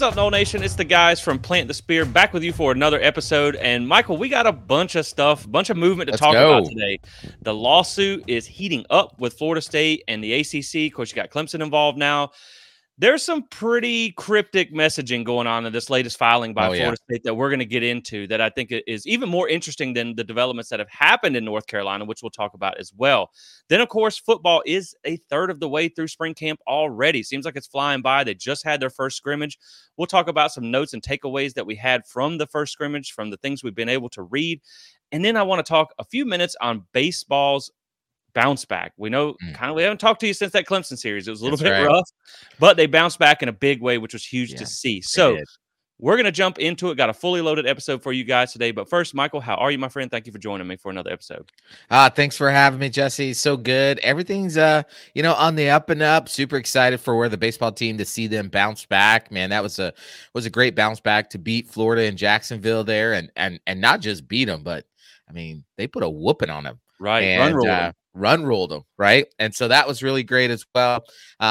up, Noel Nation? It's the guys from Plant the Spear back with you for another episode. And Michael, we got a bunch of stuff, a bunch of movement to talk about today. The lawsuit is heating up with Florida State and the ACC. Of course, you got Clemson involved now. There's some pretty cryptic messaging going on in this latest filing by Florida State that we're going to get into that I think is even more interesting than the developments that have happened in North Carolina, which we'll talk about as well. Then, of course, football is a third of the way through spring camp already. Seems like it's flying by. They just had their first scrimmage. We'll talk about some notes and takeaways that we had from the first scrimmage, from the things we've been able to read. And then I want to talk a few minutes on baseball's bounce back. We know we haven't talked to you since that Clemson series. It was a little bit rough, but they bounced back in a big way, which was huge to see. So we're going to jump into it. Got a fully loaded episode for you guys today. But first, Michael, how are you, my friend? Thank you for joining me for another episode. Thanks for having me, Jesse. So good. Everything's on the up and up. Super excited for where the baseball team to see them bounce back. Man, that was a great bounce back to beat Florida and Jacksonville there, and not just beat them, but I mean they put a whooping on them. Right. And run ruled them, right? And so that was really great as well.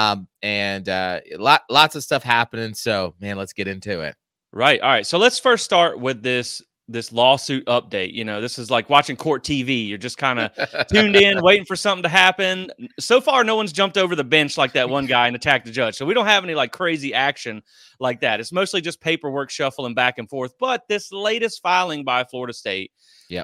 Lots of stuff happening. So, man, let's get into it. Right. All right. So let's first start with this lawsuit update. You know, this is like watching court TV. You're just kind of tuned in, waiting for something to happen. So far, no one's jumped over the bench like that one guy and attacked the judge. So we don't have any like crazy action like that. It's mostly just paperwork shuffling back and forth. But this latest filing by Florida State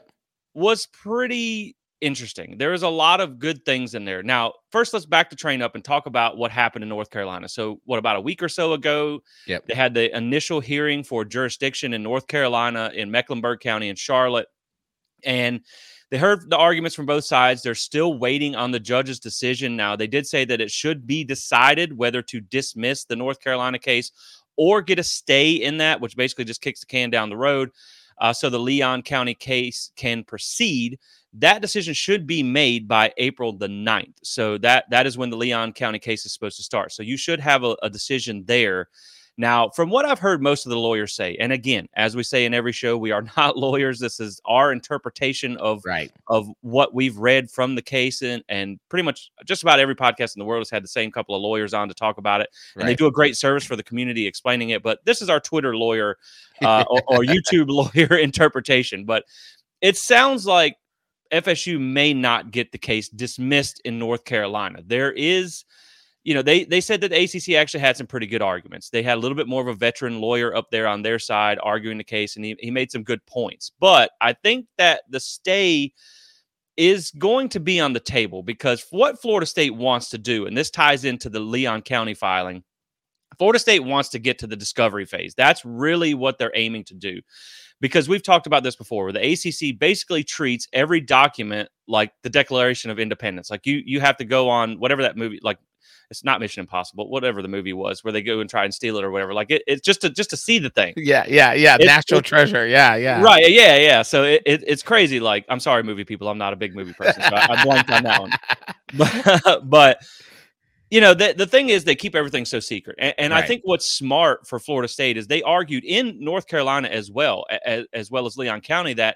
was pretty interesting. There is a lot of good things in there. Now, first, let's back the train up and talk about what happened in North Carolina. So, about a week or so ago, they had the initial hearing for jurisdiction in North Carolina, in Mecklenburg County, and Charlotte. And they heard the arguments from both sides. They're still waiting on the judge's decision. Now, they did say that it should be decided whether to dismiss the North Carolina case or get a stay in that, which basically just kicks the can down the road. So the Leon County case can proceed. That decision should be made by April the 9th. So that is when the Leon County case is supposed to start. So you should have a decision there. Now, from what I've heard most of the lawyers say, and again, as we say in every show, we are not lawyers. This is our interpretation of what we've read from the case. And pretty much just about every podcast in the world has had the same couple of lawyers on to talk about it. And they do a great service for the community explaining it. But this is our Twitter lawyer or YouTube lawyer interpretation. But it sounds like FSU may not get the case dismissed in North Carolina. There is, they said that the ACC actually had some pretty good arguments. They had a little bit more of a veteran lawyer up there on their side arguing the case, and he made some good points. But I think that the stay is going to be on the table because what Florida State wants to do, and this ties into the Leon County filing, Florida State wants to get to the discovery phase. That's really what they're aiming to do. Because we've talked about this before, where the ACC basically treats every document like the Declaration of Independence. Like you have to go on whatever that movie, like it's not Mission Impossible, whatever the movie was, where they go and try and steal it or whatever. Like it's just to see the thing. Yeah. National treasure. Yeah. Right. Yeah. So it's crazy. Like, I'm sorry, movie people. I'm not a big movie person, so I blanked on that one. But the thing is they keep everything so secret. And I think what's smart for Florida State is they argued in North Carolina as well as Leon County that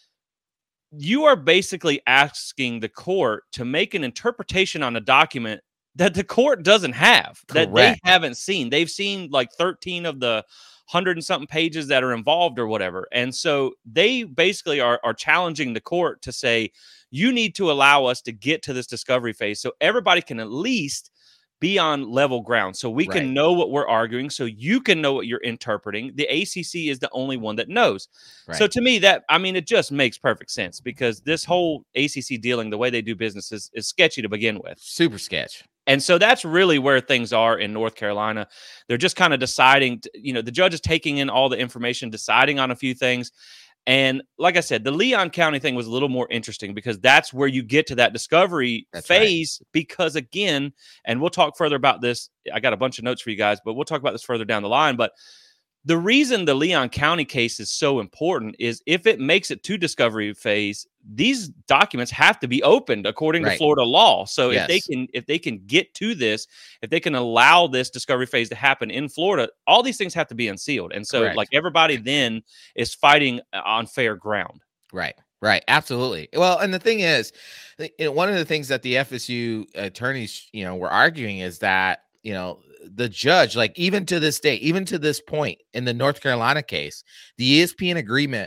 you are basically asking the court to make an interpretation on a document that the court doesn't have, that they haven't seen. They've seen like 13 of the 100 and something pages that are involved or whatever. And so they basically are challenging the court to say, you need to allow us to get to this discovery phase so everybody can at least be on level ground, so we can know what we're arguing, so you can know what you're interpreting. The ACC is the only one that knows. So to me, it just makes perfect sense because this whole ACC dealing, the way they do business is sketchy to begin with. Super sketch. And so that's really where things are in North Carolina. They're just kind of deciding, the judge is taking in all the information, deciding on a few things. And like I said, the Leon County thing was a little more interesting because that's where you get to that discovery phase. Because again, and we'll talk further about this. I got a bunch of notes for you guys, but we'll talk about this further down the line. But the reason the Leon County case is so important is if it makes it to discovery phase, these documents have to be opened according to Florida law. So if they can get to this, if they can allow this discovery phase to happen in Florida, all these things have to be unsealed. And so like everybody then is fighting on fair ground. Right. Absolutely. Well, and the thing is, one of the things that the FSU attorneys, were arguing is that, the judge, like even to this day, even to this point in the North Carolina case, the ESPN agreement,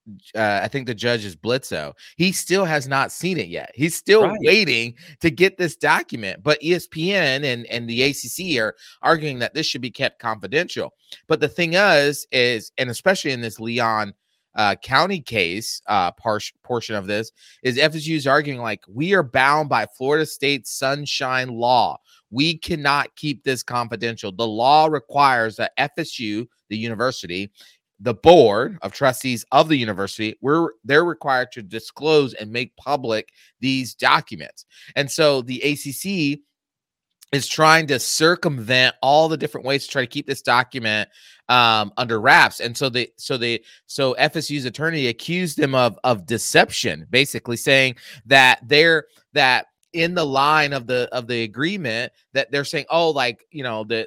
I think the judge is Blitzo. He still has not seen it yet. He's still waiting to get this document. But ESPN and the ACC are arguing that this should be kept confidential. But the thing is, and especially in this Leon County case, portion of this is FSU is arguing like we are bound by Florida State Sunshine Law. We cannot keep this confidential. The law requires that FSU, the university, the board of trustees of the university, they're required to disclose and make public these documents. And so the ACC is trying to circumvent all the different ways to try to keep this document under wraps. And so FSU's attorney accused them of deception, basically saying that that in the line of the agreement that they're saying, oh, like, you know, the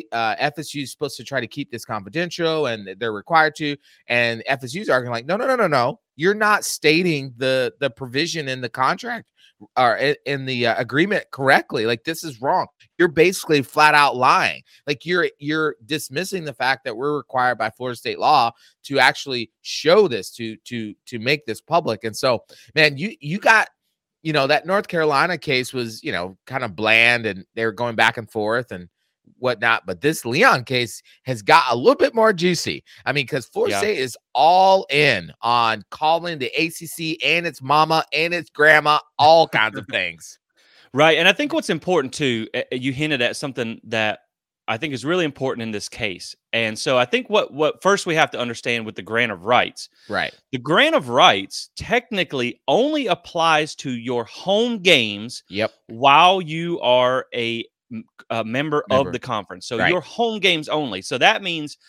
FSU is supposed to try to keep this confidential and they're required to, and FSU's arguing like, no, you're not stating the provision in the contract or in the agreement correctly. Like, this is wrong. You're basically flat out lying. Like you're dismissing the fact that we're required by Florida state law to actually show this, to make this public. And so, man, you got, you know, that North Carolina case was, you know, kind of bland and they were going back and forth and whatnot. But this Leon case has got a little bit more juicy. I mean, because Florida State is all in on calling the ACC and its mama and its grandma, all kinds of things. Right. And I think what's important too, you hinted at something that I think is really important in this case. And so I think what first we have to understand with the grant of rights. Right. The grant of rights technically only applies to your home games while you are a member of the conference. So your home games only. So that means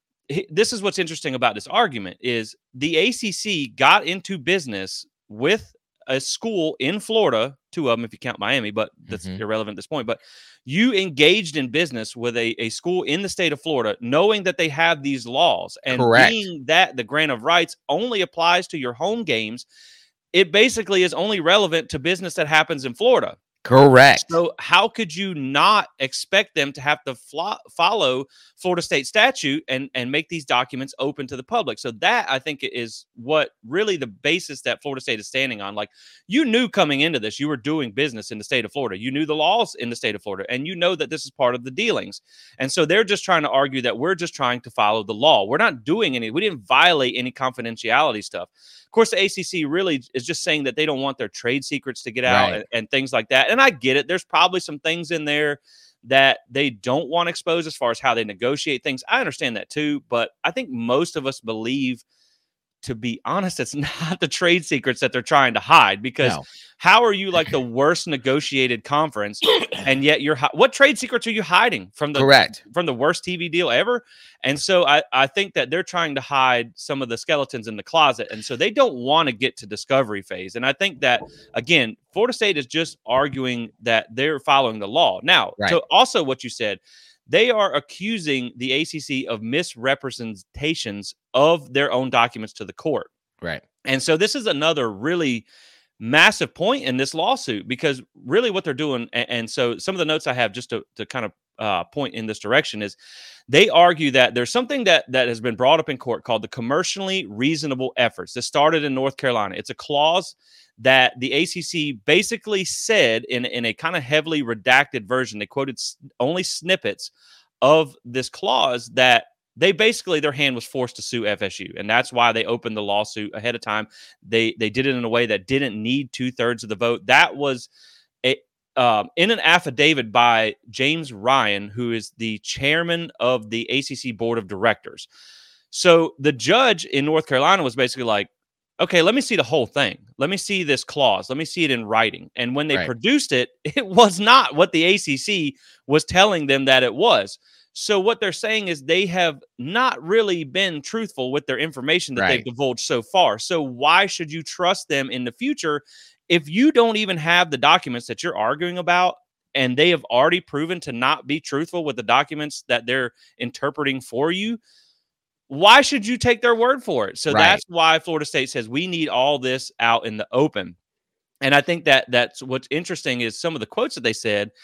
this is what's interesting about this argument is the ACC got into business with a school in Florida, 2 of them if you count Miami, but that's irrelevant at this point. But you engaged in business with a school in the state of Florida, knowing that they have these laws, and being that the grant of rights only applies to your home games, it basically is only relevant to business that happens in Florida. Correct. So how could you not expect them to have to follow Florida state statute and make these documents open to the public? So that, I think, is what really the basis that Florida State is standing on. Like, you knew coming into this, you were doing business in the state of Florida. You knew the laws in the state of Florida, and you know that this is part of the dealings. And so they're just trying to argue that we're just trying to follow the law. We're not doing we didn't violate any confidentiality stuff. Of course, the ACC really is just saying that they don't want their trade secrets to get out and things like that. And I get it. There's probably some things in there that they don't want exposed as far as how they negotiate things. I understand that too. But I think most of us believe, to be honest, it's not the trade secrets that they're trying to hide, because how are you like the worst negotiated conference and yet what trade secrets are you hiding from the worst TV deal ever? And so I think that they're trying to hide some of the skeletons in the closet. And so they don't want to get to discovery phase. And I think that, again, Florida State is just arguing that they're following the law. Now, to also what you said, they are accusing the ACC of misrepresentations of their own documents to the court. Right. And so this is another really massive point in this lawsuit, because really what they're doing, and so some of the notes I have just to kind of point in this direction, is they argue that there's something that has been brought up in court called the commercially reasonable efforts. This started in North Carolina. It's a clause that the ACC basically said in a kind of heavily redacted version. They quoted only snippets of this clause, that they basically, their hand was forced to sue FSU. And that's why they opened the lawsuit ahead of time. They did it in a way that didn't need 2/3 of the vote. That was in an affidavit by James Ryan, who is the chairman of the ACC board of directors. So the judge in North Carolina was basically like, okay, let me see the whole thing. Let me see this clause. Let me see it in writing. And when they produced it, it was not what the ACC was telling them that it was. So what they're saying is they have not really been truthful with their information that they've divulged so far. So why should you trust them in the future if you don't even have the documents that you're arguing about, and they have already proven to not be truthful with the documents that they're interpreting for you? Why should you take their word for it? So that's why Florida State says we need all this out in the open. And I think that's what's interesting is some of the quotes that they said.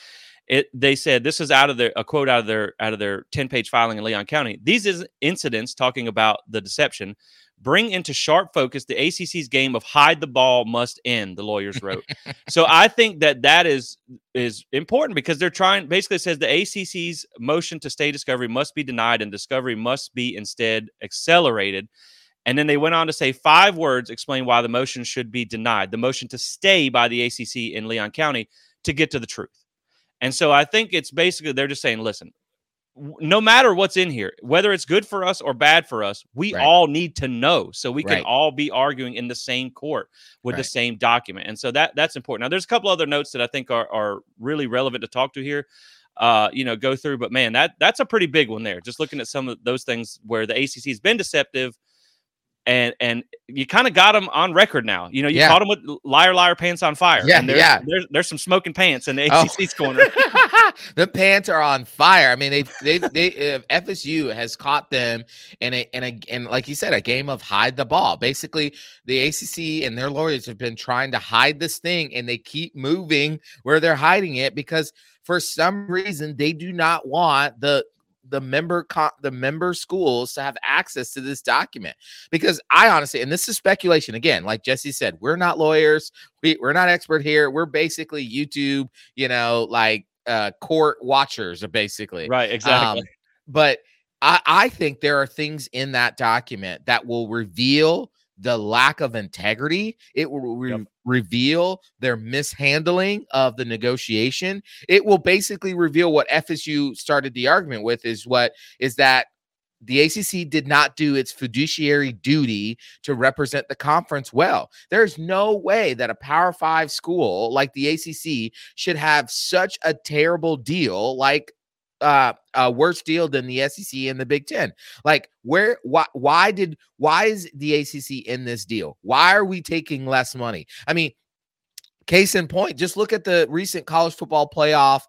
They said this is a quote out of their 10-page filing in Leon County. These incidents, talking about the deception, bring into sharp focus the ACC's game of hide the ball must end, the lawyers wrote. So I think that is important because they're trying, basically it says the ACC's motion to stay discovery must be denied and discovery must be instead accelerated. And then they went on to say 5 words explain why the motion should be denied. The motion to stay by the ACC in Leon County to get to the truth. And so I think it's basically they're just saying, listen, no matter what's in here, whether it's good for us or bad for us, we all need to know so we can all be arguing in the same court with the same document. And so that's important. Now, there's a couple other notes that I think are really relevant to talk to here, go through. But, man, that's a pretty big one there. Just looking at some of those things where the ACC has been deceptive. And you kind of got them on record now. You caught them with liar, liar, pants on fire. Yeah, and there's some smoking pants in the ACC's corner. The pants are on fire. I mean, they FSU has caught them in like you said, a game of hide the ball. Basically, the ACC and their lawyers have been trying to hide this thing, and they keep moving where they're hiding it because for some reason they do not want the member schools to have access to this document, because I honestly, and this is speculation again, like Jesse said, we're not lawyers, we're not expert here, we're basically YouTube, court watchers, basically, right? Exactly. But I think there are things in that document that will reveal the lack of integrity. It will reveal their mishandling of the negotiation. It will basically reveal what FSU started the argument with is that the ACC did not do its fiduciary duty to represent the conference well. There's no way that a Power 5 school like the ACC should have such a terrible deal, like a worse deal than the SEC and the Big Ten. Like, why is the ACC in this deal? Why are we taking less money? I mean, case in point, just look at the recent college football playoff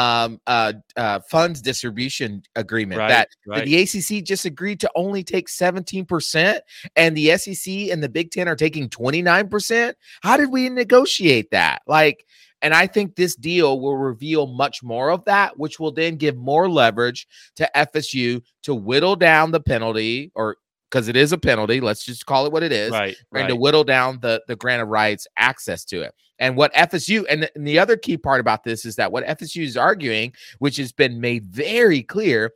funds distribution agreement that the ACC just agreed to only take 17%, and the SEC and the Big Ten are taking 29%. How did we negotiate that? And I think this deal will reveal much more of that, which will then give more leverage to FSU to whittle down the penalty, or because it is a penalty, let's just call it what it is, and to whittle down the grant of rights access to it. And what FSU, and the other key part about this is that what FSU is arguing, which has been made very clear,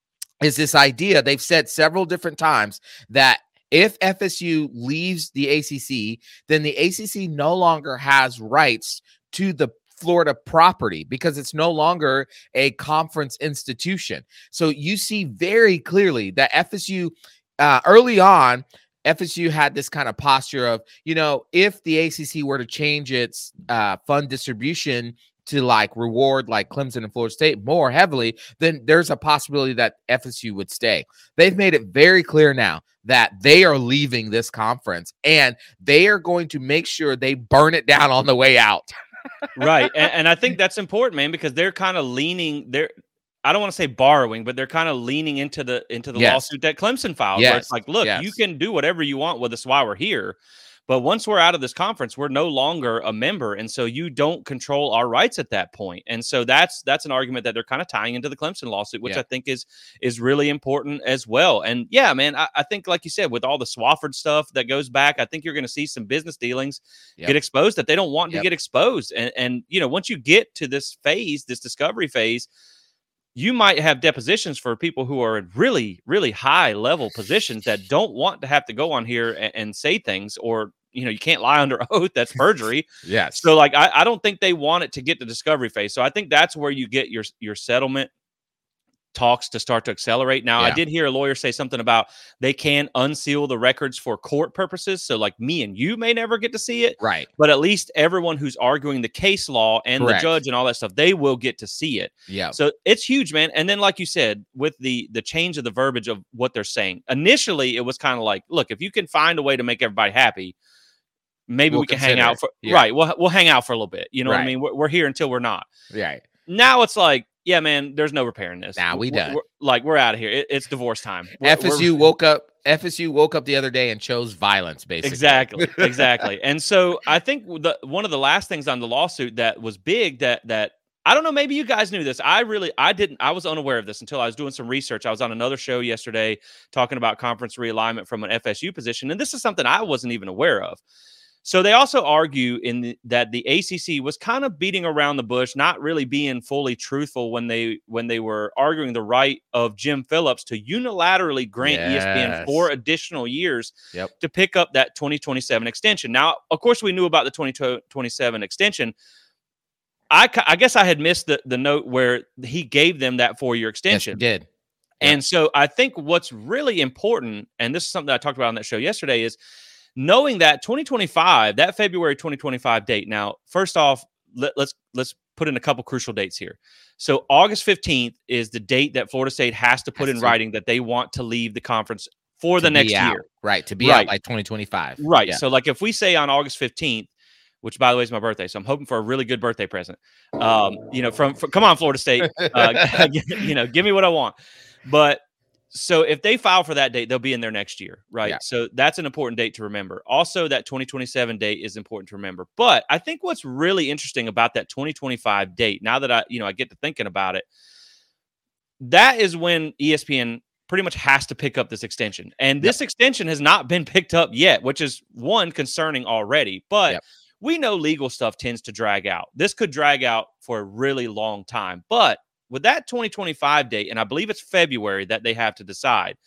is this idea they've said several different times that if FSU leaves the ACC, then the ACC no longer has rights to the Florida property because it's no longer a conference institution. So you see very clearly that FSU, early on, FSU had this kind of posture of, if the ACC were to change its fund distribution to reward Clemson and Florida State more heavily, then there's a possibility that FSU would stay. They've made it very clear now that they are leaving this conference, and they are going to make sure they burn it down on the way out. Right. And I think that's important, man, because they're kind of leaning there. I don't want to say borrowing, but they're kind of leaning into the lawsuit that Clemson filed, where it's like, look, you can do whatever you want with us while we're here. But once we're out of this conference, we're no longer a member. And so you don't control our rights at that point. And so that's an argument that they're kind of tying into the Clemson lawsuit, which I think is really important as well. And yeah, man, I think, like you said, with all the Swofford stuff that goes back, I think you're going to see some business dealings get exposed that they don't want to get exposed. And, once you get to this phase, this discovery phase, you might have depositions for people who are in really, really high level positions that don't want to have to go on here and say things, or, you can't lie under oath. That's perjury. Yes. So I don't think they want it to get to discovery phase. So I think that's where you get your settlement talks to start to accelerate. Now, I did hear a lawyer say something about they can unseal the records for court purposes. So me and you may never get to see it. Right. But at least everyone who's arguing the case law and the judge and all that stuff, they will get to see it. Yeah. So it's huge, man. And then, like you said, with the change of the verbiage of what they're saying, initially it was kind of like, look, if you can find a way to make everybody happy, maybe we can hang out for right. We'll hang out for a little bit. You know what I mean? We're here until we're not. Right. Now it's like, yeah, man, there's no repairing this. Nah, we done. We're out of here. It's divorce time. FSU woke up the other day and chose violence, basically. Exactly. And so I think one of the last things on the lawsuit that was big that I don't know. Maybe you guys knew this. I didn't. I was unaware of this until I was doing some research. I was on another show yesterday talking about conference realignment from an FSU position. And this is something I wasn't even aware of. So they also argue that the ACC was kind of beating around the bush, not really being fully truthful when they were arguing the right of Jim Phillips to unilaterally grant ESPN 4 additional years to pick up that 2027 extension. Now, of course, we knew about the 2027 extension. I guess I had missed the note where he gave them that 4-year extension. Yes, he did. And so I think what's really important, and this is something that I talked about on that show yesterday, is knowing that 2025, that February 2025 date. Now, first off, let's put in a couple crucial dates here. So August 15th is the date that Florida State has to put in writing that they want to leave the conference for the next year. Right, to be out by 2025. Right. Yeah. So like if we say on August 15th, which by the way is my birthday, so I'm hoping for a really good birthday present. From come on, Florida State, give me what I want. But so if they file for that date, they'll be in there next year, right? Yeah. So that's an important date to remember. Also, that 2027 date is important to remember. But I think what's really interesting about that 2025 date, now that I get to thinking about it, that is when ESPN pretty much has to pick up this extension. And this extension has not been picked up yet, which is one concerning already. But we know legal stuff tends to drag out. This could drag out for a really long time. But with that 2025 date, and I believe it's February that they have to decide,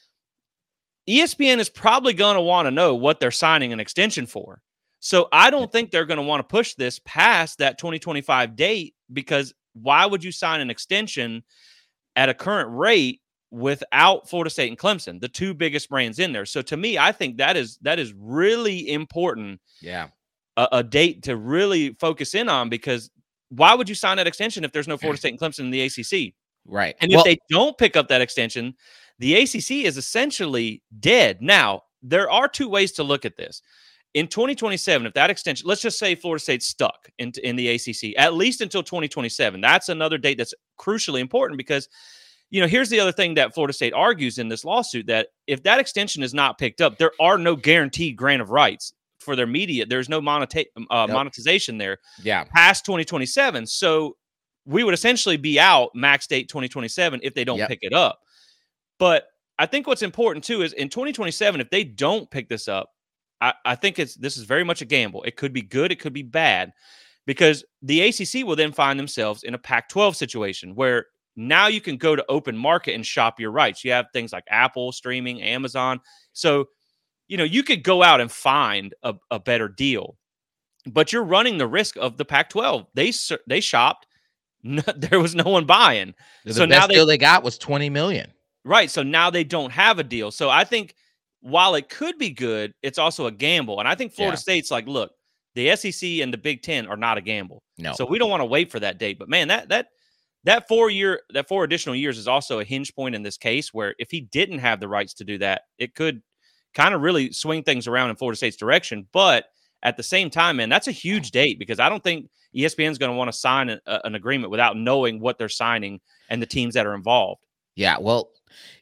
ESPN is probably going to want to know what they're signing an extension for. So I don't think they're going to want to push this past that 2025 date, because why would you sign an extension at a current rate without Florida State and Clemson, the two biggest brands in there? So to me, I think that is really important. Yeah. A date to really focus in on, because why would you sign that extension if there's no Florida State and Clemson in the ACC? Right. And if they don't pick up that extension, the ACC is essentially dead. Now, there are two ways to look at this. In 2027, if that extension, let's just say Florida State's stuck in the ACC, at least until 2027. That's another date that's crucially important, because, here's the other thing that Florida State argues in this lawsuit, that if that extension is not picked up, there are no guaranteed grant of rights for their media. There's no monetization there past 2027. So we would essentially be out max date 2027 if they don't pick it up. But I think what's important too is in 2027, if they don't pick this up, I think this is very much a gamble. It could be good, it could be bad, because the ACC will then find themselves in a Pac-12 situation where now you can go to open market and shop your rights. You have things like Apple streaming, Amazon. So you could go out and find a better deal, but you're running the risk of the Pac-12. They shopped. There was no one buying. The best deal they got was $20 million. Right. So now they don't have a deal. So I think while it could be good, it's also a gamble. And I think Florida State's like, look, the SEC and the Big Ten are not a gamble. No. So we don't want to wait for that date. But man, that 4 additional years is also a hinge point in this case, where if he didn't have the rights to do that, it could kind of really swing things around in Florida State's direction. But at the same time, man, that's a huge date, because I don't think ESPN is going to want to sign an agreement without knowing what they're signing and the teams that are involved. Yeah, well,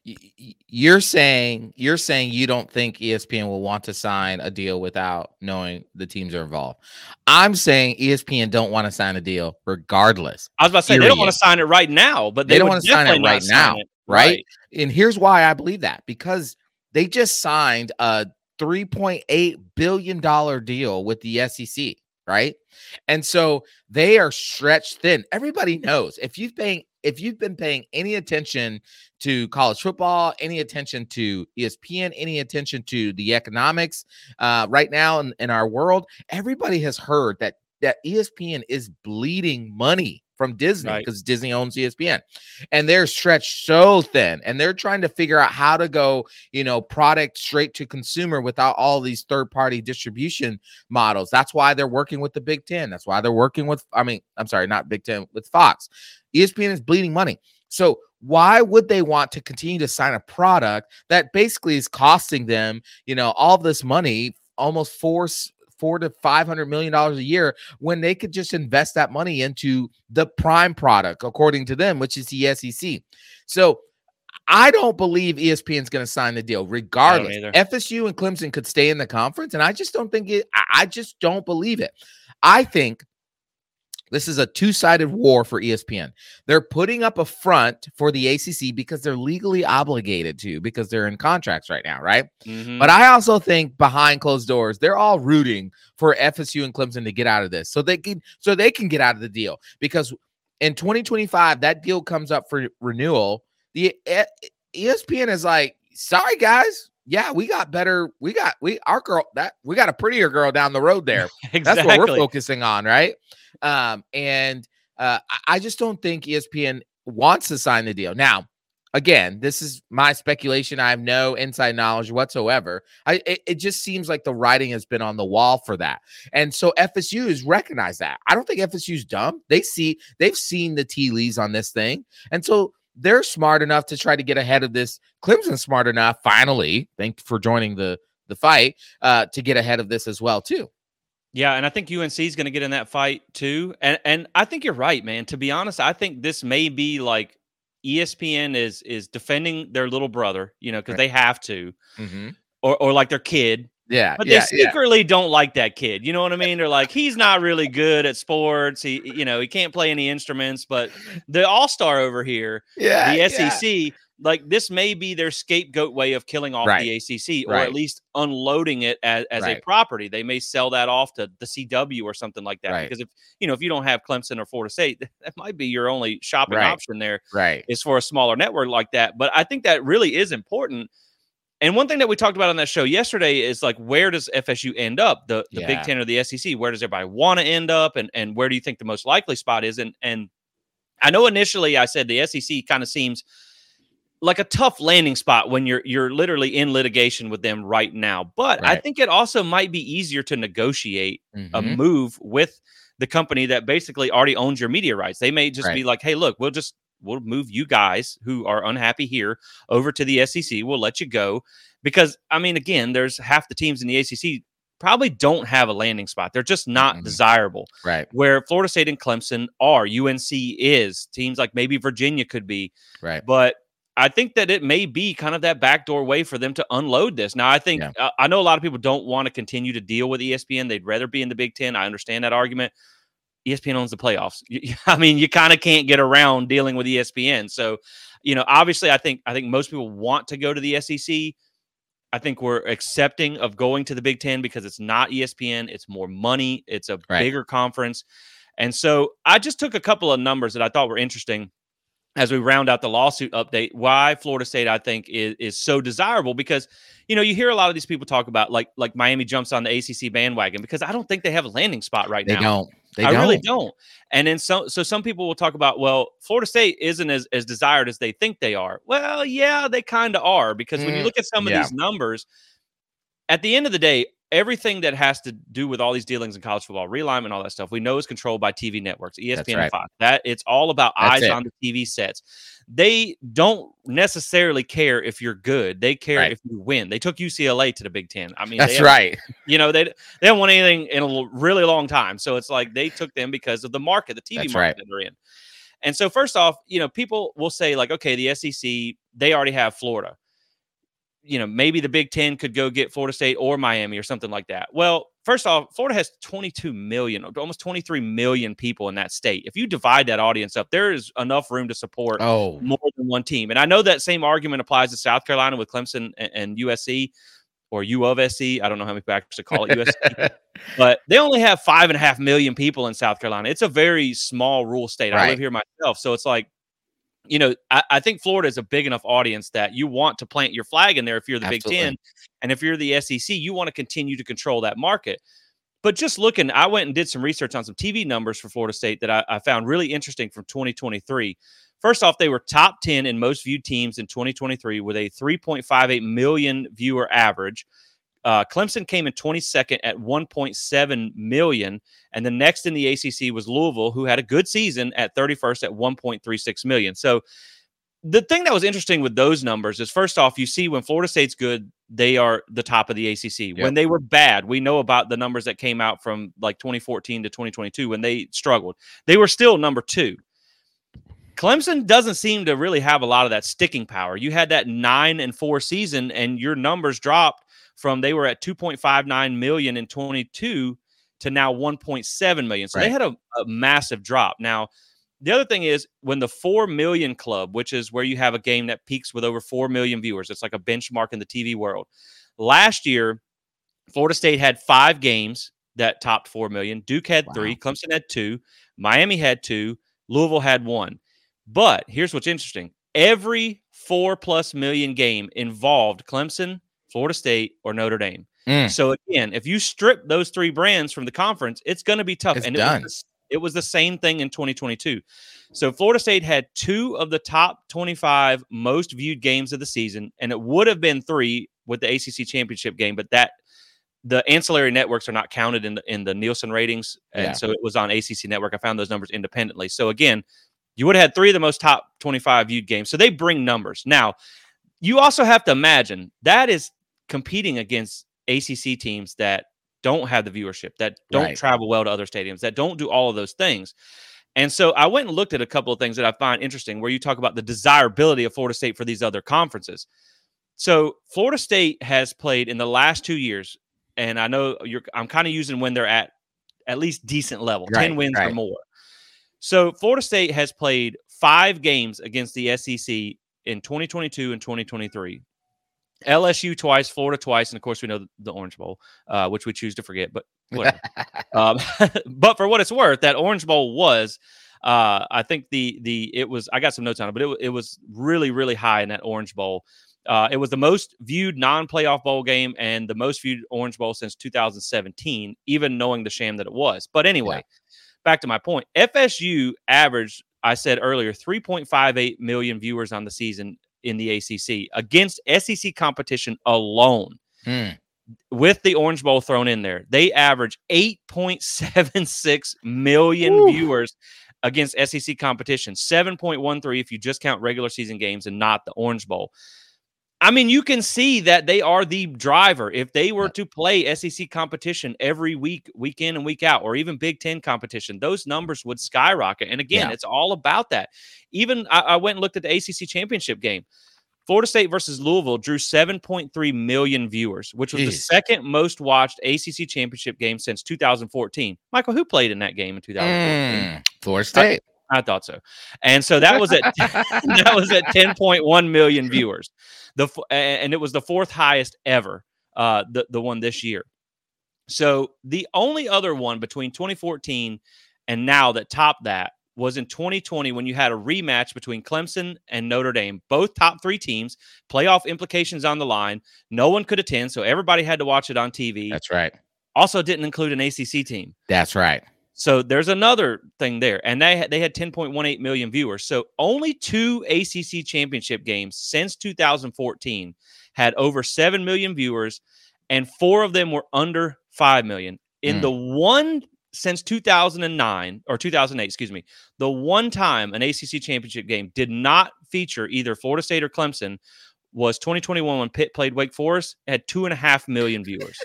you're saying you don't think ESPN will want to sign a deal without knowing the teams are involved. I'm saying ESPN don't want to sign a deal regardless. I was about to say, they don't want to sign it right now, but they don't want to sign it right now, right? And here's why I believe that, because they just signed a $3.8 billion deal with the SEC, right? And so they are stretched thin. Everybody knows, if you've been paying any attention to college football, any attention to ESPN, any attention to the economics right now in our world, everybody has heard that ESPN is bleeding money from Disney, because Disney owns ESPN, and they're stretched so thin, and they're trying to figure out how to go, product straight to consumer without all these third-party distribution models. That's why they're working with the Big Ten. That's why they're working with, not Big Ten, with Fox. ESPN is bleeding money. So why would they want to continue to sign a product that basically is costing them, all this money, almost $400 to $500 million a year, when they could just invest that money into the prime product, according to them, which is the SEC. So I don't believe ESPN is going to sign the deal regardless. FSU and Clemson could stay in the conference, and I just don't think it. I just don't believe it. I think This is a two-sided war for ESPN. They're putting up a front for the ACC because they're legally obligated to, because they're in contracts right now, right? Mm-hmm. But I also think behind closed doors, they're all rooting for FSU and Clemson to get out of this, so they can get out of the deal, because in 2025 that deal comes up for renewal. The ESPN is like, sorry guys, yeah, we got a prettier girl down the road there. Exactly. That's what we're focusing on, right? I just don't think ESPN wants to sign the deal. Now, again, this is my speculation. I have no inside knowledge whatsoever. It just seems like the writing has been on the wall for that. And so FSU has recognized that. I don't think FSU's dumb. They've seen the tea leaves on this thing. And so they're smart enough to try to get ahead of this. Clemson's smart enough, finally, thank you for joining the fight, to get ahead of this as well, too. Yeah, and I think UNC is going to get in that fight too. And I think you're right, man. To be honest, I think this may be like ESPN is defending their little brother, because they have to, or like their kid. Yeah, but they secretly don't like that kid. You know what I mean? They're like, he's not really good at sports. He can't play any instruments. But the all-star over here, the SEC. Like, this may be their scapegoat way of killing off the ACC, or at least unloading it as a property. They may sell that off to the CW or something like that. Because if you don't have Clemson or Florida State, that might be your only shopping option there. Is for a smaller network like that. But I think that really is important. And one thing that we talked about on that show yesterday is, like, where does FSU end up? The Big Ten or the SEC? Where does everybody want to end up? And where do you think the most likely spot is? And I know initially I said the SEC kind of seems like a tough landing spot when you're literally in litigation with them right now. But I think it also might be easier to negotiate a move with the company that basically already owns your media rights. They may just be like, hey, look, we'll move you guys who are unhappy here over to the SEC. We'll let you go. Because, I mean, again, there's half the teams in the ACC probably don't have a landing spot. They're just not desirable. Where Florida State and Clemson are. UNC is. Teams like maybe Virginia could be. But I think that it may be kind of that backdoor way for them to unload this. Now, I think I know a lot of people don't want to continue to deal with ESPN. They'd rather be in the Big Ten. I understand that argument. ESPN owns the playoffs. I mean, you kind of can't get around dealing with ESPN. So, obviously, I think most people want to go to the SEC. I think we're accepting of going to the Big Ten because it's not ESPN. It's more money. It's a bigger conference. And so I just took a couple of numbers that I thought were interesting as we round out the lawsuit update, why Florida State, I think, is so desirable. Because, you hear a lot of these people talk about like Miami jumps on the ACC bandwagon, because I don't think they have a landing spot right now. They really don't. And then some people will talk about, well, Florida State isn't as desired as they think they are. Well, yeah, they kind of are, because when you look at some of these numbers, at the end of the day, everything that has to do with all these dealings in college football, realignment, all that stuff, we know is controlled by TV networks, ESPN and Fox. That it's all about eyes on the TV sets. They don't necessarily care if you're good. They care if you win. They took UCLA to the Big Ten. I mean, they don't want anything in a really long time. So it's like they took them because of the market, the TV market that they're in. And so first off, people will say like, okay, the SEC, they already have Florida. Maybe the Big Ten could go get Florida State or Miami or something like that. Well, first off, Florida has 22 million, almost 23 million people in that state. If you divide that audience up, there is enough room to support more than one team. And I know that same argument applies to South Carolina with Clemson and USC, or U of SC. I don't know how many people actually call it USC. But they only have 5.5 million people in South Carolina. It's a very small rural state. I live here myself. So it's like, I think Florida is a big enough audience that you want to plant your flag in there if you're the Big Ten. And if you're the SEC, you want to continue to control that market. But just looking, I went and did some research on some TV numbers for Florida State that I found really interesting from 2023. First off, they were top 10 in most viewed teams in 2023 with a 3.58 million viewer average. Clemson came in 22nd at 1.7 million. And the next in the ACC was Louisville, who had a good season at 31st at 1.36 million. So the thing that was interesting with those numbers is, first off, you see when Florida State's good, they are the top of the ACC. When they were bad, we know about the numbers that came out from like 2014 to 2022 when they struggled. They were still number 2. Clemson doesn't seem to really have a lot of that sticking power. You had that 9-4 season, and your numbers dropped from, they were at 2.59 million in 22 to now 1.7 million. So they Right. had a massive drop. Now, the other thing is when the 4 million club, which is where you have a game that peaks with over 4 million viewers, it's like a benchmark in the TV world. Last year, Florida State had 5 games that topped 4 million. Duke had 3, Clemson had 2, Miami had 2, Louisville had 1. But here's what's interesting. Every 4+ million game involved Clemson, Florida State, or Notre Dame. So again, if you strip those 3 brands from the conference, it's going to be tough. It's and done. It was the same thing in 2022. So Florida State had 2 of the top 25 most viewed games of the season, and it would have been 3 with the ACC championship game, but the ancillary networks are not counted in the Nielsen ratings, and so it was on ACC Network. I found those numbers independently. So again, you would have had 3 of the most top 25 viewed games. So they bring numbers. Now, you also have to imagine that is competing against ACC teams that don't have the viewership, that don't travel well to other stadiums, that don't do all of those things. And so I went and looked at a couple of things that I find interesting where you talk about the desirability of Florida State for these other conferences. So Florida State has played in the last 2 years, and I know I'm kind of using when they're at least decent level, 10 wins or more. So Florida State has played 5 games against the SEC in 2022 and 2023. LSU twice, Florida twice, and of course we know the Orange Bowl, which we choose to forget, but whatever. But for what it's worth, that Orange Bowl was, I think it was. I got some notes on it, but it was really, really high in that Orange Bowl. It was the most viewed non-playoff bowl game and the most viewed Orange Bowl since 2017, even knowing the sham that it was. But anyway, back to my point. FSU averaged, I said earlier, 3.58 million viewers on the season in the ACC against SEC competition alone. With the Orange Bowl thrown in there, they average 8.76 million viewers against SEC competition, 7.13 if you just count regular season games and not the Orange Bowl. I mean, you can see that they are the driver. If they were to play SEC competition every week, week in and week out, or even Big Ten competition, those numbers would skyrocket. And again, it's all about that. Even I went and looked at the ACC championship game. Florida State versus Louisville drew 7.3 million viewers, which was the second most watched ACC championship game since 2014. Michael, who played in that game in 2014? Florida State. I thought so. And so that was at 10.1 million viewers. And it was the 4th highest ever, the one this year. So the only other one between 2014 and now that topped that was in 2020 when you had a rematch between Clemson and Notre Dame, both top 3 teams, playoff implications on the line. No one could attend, so everybody had to watch it on TV. That's right. Also didn't include an ACC team. That's right. So there's another thing there. And they had 10.18 million viewers. So only 2 ACC championship games since 2014 had over 7 million viewers, and 4 of them were under 5 million. In the one since 2009 or 2008, excuse me, the one time an ACC championship game did not feature either Florida State or Clemson was 2021 when Pitt played Wake Forest. It had 2.5 million viewers.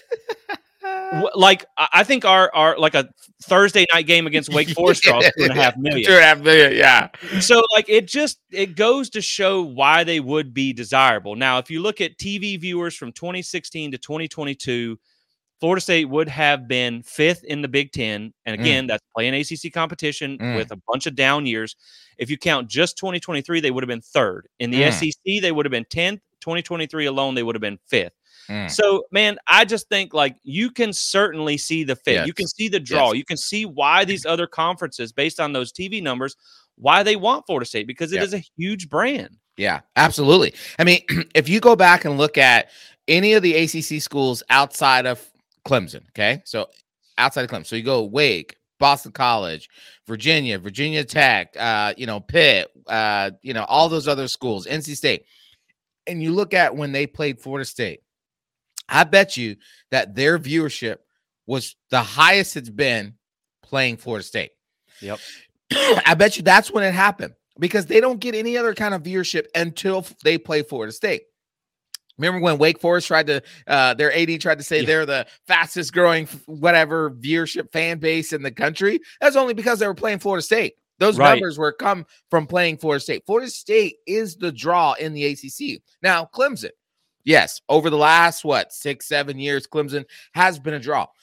Like I think our like a Thursday night game against Wake Forest draws 2.5 million. 2.5 million, yeah. So like it goes to show why they would be desirable. Now, if you look at TV viewers from 2016 to 2022, Florida State would have been 5th in the Big Ten, and again, that's playing ACC competition with a bunch of down years. If you count just 2023, they would have been 3rd in the SEC. They would have been 10th. 2023 alone, they would have been 5th. So, man, I just think like you can certainly see the fit. You can see the draw. You can see why these other conferences, based on those TV numbers, why they want Florida State, because it is a huge brand. Yeah, absolutely. I mean, if you go back and look at any of the ACC schools outside of Clemson, okay? So outside of Clemson. So you go Wake, Boston College, Virginia Tech, Pitt, all those other schools, NC State. And you look at when they played Florida State, I bet you that their viewership was the highest it's been playing Florida State. Yep. I bet you that's when it happened, because they don't get any other kind of viewership until they play Florida State. Remember when Wake Forest tried to, their AD tried to say they're the fastest growing, whatever viewership fan base in the country? That's only because they were playing Florida State. Those numbers were come from playing Florida State. Florida State is the draw in the ACC. Now, Clemson, yes, over the last, 6-7 years, Clemson has been a draw.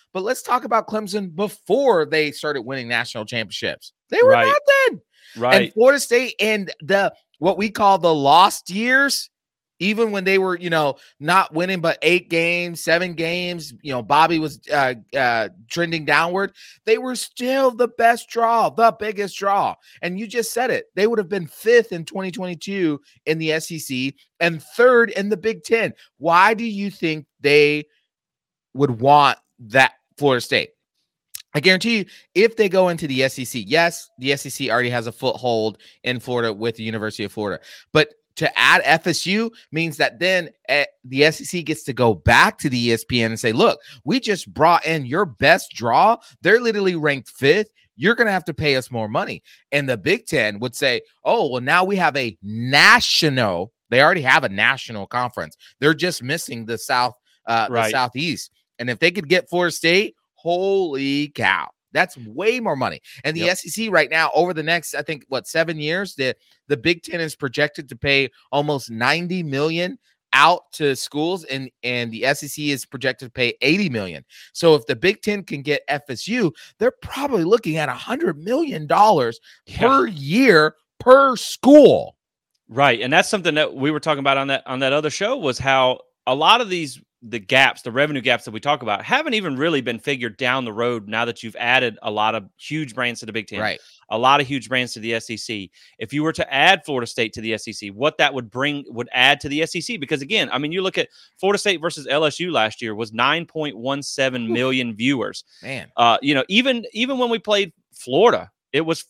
But let's talk about Clemson before they started winning national championships. They were Right. nothing. Right. And Florida State and what we call the lost years, even when they were, not winning but 8 games, 7 games, Bobby was trending downward. They were still the best draw, the biggest draw. And you just said it. They would have been 5th in 2022 in the SEC and 3rd in the Big Ten. Why do you think they would want that Florida State? I guarantee you, if they go into the SEC, yes, the SEC already has a foothold in Florida with the University of Florida. But to add FSU means that then the SEC gets to go back to the ESPN and say, look, we just brought in your best draw. They're literally ranked 5th. You're going to have to pay us more money. And the Big Ten would say, oh, well, now we have a national. They already have a national conference. They're just missing the the Southeast. And if they could get Florida State, holy cow, that's way more money. And the SEC right now, over the next, I think, 7 years, the Big Ten is projected to pay almost $90 million out to schools, and the SEC is projected to pay $80 million. So if the Big Ten can get FSU, they're probably looking at $100 million per year per school. Right. And that's something that we were talking about on that other show, was how a lot of the revenue gaps that we talk about haven't even really been figured down the road now that you've added a lot of huge brands to the Big Ten, right? A lot of huge brands to the SEC. If you were to add Florida State to the SEC, what that would add to the SEC, because again, I mean, you look at Florida State versus LSU last year was 9.17 million viewers. Man, even when we played Florida, it was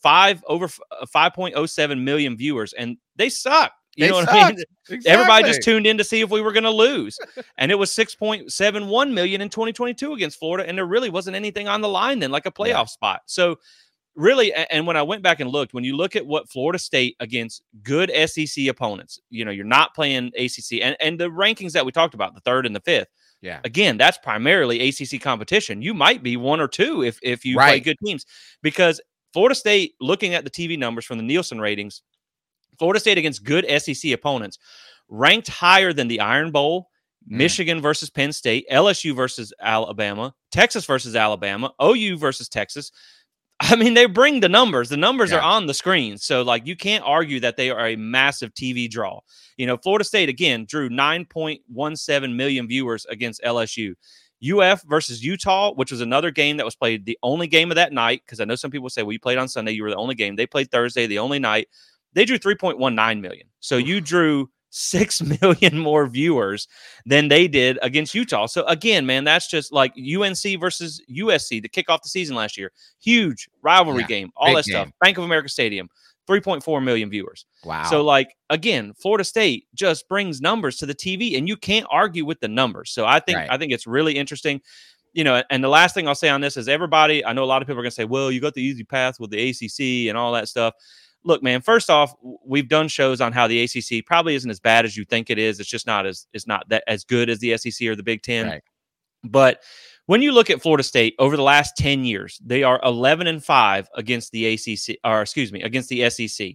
5.07 million viewers, and they suck. You know what I mean? Exactly. Everybody just tuned in to see if we were going to lose. And it was 6.71 million in 2022 against Florida. And there really wasn't anything on the line then, like a playoff spot. So really, and when I went back and looked, when you look at what Florida State against good SEC opponents, you're not playing ACC, and the rankings that we talked about, the 3rd and the 5th. Yeah. Again, that's primarily ACC competition. You might be 1 or 2 if you play good teams, because Florida State, looking at the TV numbers from the Nielsen ratings, Florida State against good SEC opponents ranked higher than the Iron Bowl, Michigan versus Penn State, LSU versus Alabama, Texas versus Alabama, OU versus Texas. I mean, they bring the numbers. The numbers are on the screen. So, you can't argue that they are a massive TV draw. Florida State, again, drew 9.17 million viewers against LSU. UF versus Utah, which was another game that was played the only game of that night, because I know some people say, well, you played on Sunday, you were the only game. They played Thursday, the only night. They drew 3.19 million. So you drew 6 million more viewers than they did against Utah. So again, man, that's just like UNC versus USC to kick off the season last year. Huge rivalry game, all that stuff. Bank of America Stadium, 3.4 million viewers. Wow. So again, Florida State just brings numbers to the TV, and you can't argue with the numbers. So I think it's really interesting. And the last thing I'll say on this is, everybody, I know a lot of people are going to say, well, you got the easy path with the ACC and all that stuff. Look, man, first off, we've done shows on how the ACC probably isn't as bad as you think it is. It's just not as good as the SEC or the Big Ten. Right. But when you look at Florida State over the last 10 years, they are 11-5 against the against the SEC.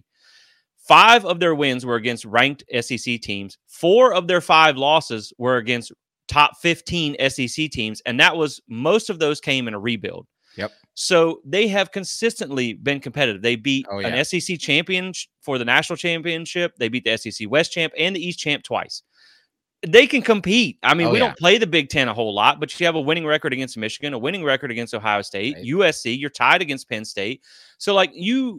5 of their wins were against ranked SEC teams. 4 of their 5 losses were against top 15 SEC teams, and most of those came in a rebuild. Yep. So they have consistently been competitive. They beat an SEC champion for the national championship. They beat the SEC West champ and the East champ twice. They can compete. I mean, we don't play the Big Ten a whole lot, but you have a winning record against Michigan, a winning record against Ohio State, USC. You're tied against Penn State. So you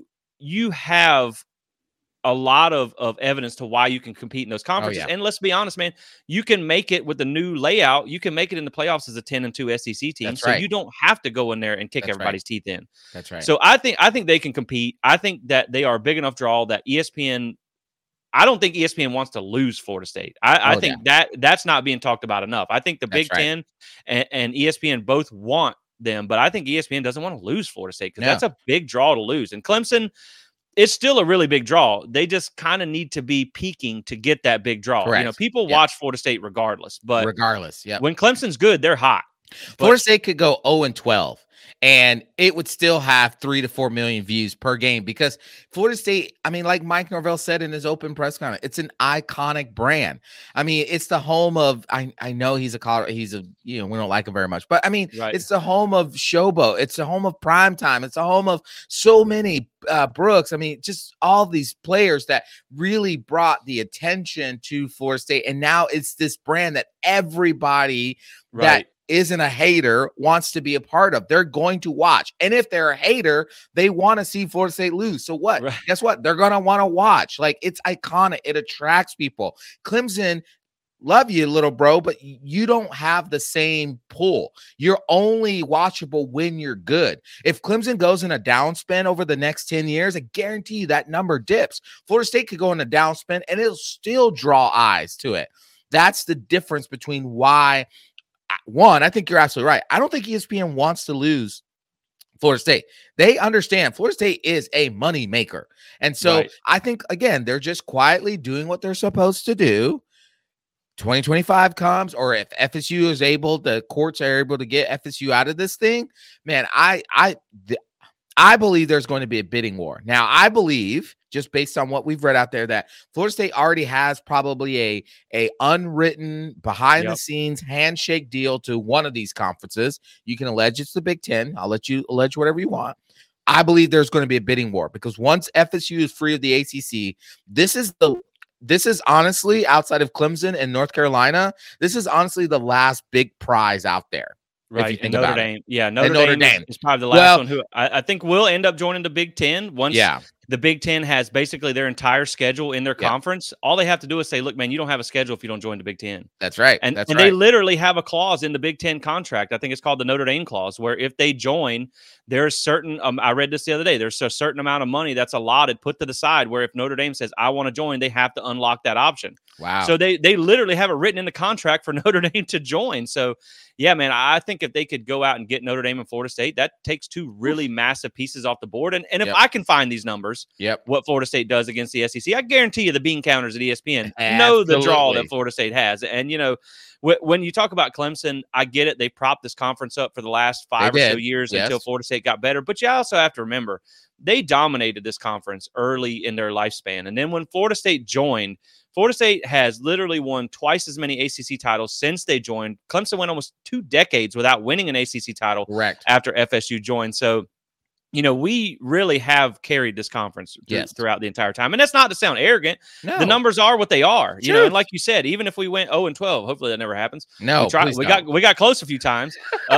have a lot of evidence to why you can compete in those conferences. And let's be honest, man, you can make it with the new layout. You can make it in the playoffs as a 10-2 SEC team. So you don't have to go in there and kick everybody's teeth in. That's right. So I think they can compete. I think that they are a big enough draw that ESPN, I don't think ESPN wants to lose Florida State. I think that's not being talked about enough. I think the Big Ten and ESPN both want them, but I think ESPN doesn't want to lose Florida State, because that's a big draw to lose. And Clemson, it's still a really big draw. They just kind of need to be peaking to get that big draw. Correct. People watch Florida State regardless. But when Clemson's good, they're hot. Florida State could go 0-12. and it would still have 3 to 4 million views per game because Florida State, I mean, like Mike Norvell said in his open press conference, it's an iconic brand. I mean, it's the home of, I know he's a, we don't like him very much, but I mean, it's the home of Showboat. It's the home of Primetime. It's the home of so many Brooks. I mean, just all these players that really brought the attention to Florida State. And now it's this brand that everybody that isn't a hater wants to be a part of. They're going to watch. And if they're a hater, they want to see Florida State lose. So what? Guess what? They're going to want to watch. Like, it's iconic. It attracts people. Clemson, love you, little bro, but you don't have the same pull. You're only watchable when you're good. If Clemson goes in a downspin over the next 10 years, I guarantee you that number dips. Florida State could go in a downspin and it'll still draw eyes to it. That's the difference between why. One, I think you're absolutely right. I don't think ESPN wants to lose Florida State. They understand Florida State is a money maker. And so I think, again, they're just quietly doing what they're supposed to do. 2025 comes, or if FSU is able, the courts are able to get FSU out of this thing, man, I believe there's going to be a bidding war. Now, I believe, just based on what we've read out there, that Florida State already has probably a unwritten, behind-the-scenes handshake deal to one of these conferences. You can allege it's the Big Ten. I'll let you allege whatever you want. I believe there's going to be a bidding war because once FSU is free of the ACC, this is honestly, outside of Clemson and North Carolina, this is honestly the last big prize out there. Right. And Notre Dame. Yeah. Notre Dame is probably the last one who I think will end up joining the Big Ten once the Big Ten has basically their entire schedule in their conference. All they have to do is say, look, man, you don't have a schedule if you don't join the Big Ten. That's right. And they literally have a clause in the Big Ten contract. I think it's called the Notre Dame clause, where if they join, there's certain, I read this the other day, there's a certain amount of money that's allotted, put to the side, where if Notre Dame says, I want to join, they have to unlock that option. Wow. So they literally have it written in the contract for Notre Dame to join. So, yeah, man, I think if they could go out and get Notre Dame and Florida State, that takes two really massive pieces off the board. And if I can find these numbers, what Florida State does against the SEC, I guarantee you the bean counters at ESPN know the draw that Florida State has. And, you know, when you talk about Clemson, I get it. They propped this conference up for the last 5 or so years until Florida State got better. But you also have to remember, they dominated this conference early in their lifespan. And then when Florida State joined, Florida State has literally won twice as many ACC titles since they joined. Clemson went almost 2 decades without winning an ACC title after FSU joined. So, you know, we really have carried this conference throughout the entire time. And that's not to sound arrogant. No. The numbers are what they are. You know, and like you said, even if we went 0-12, hopefully that never happens. No, we got close a few times,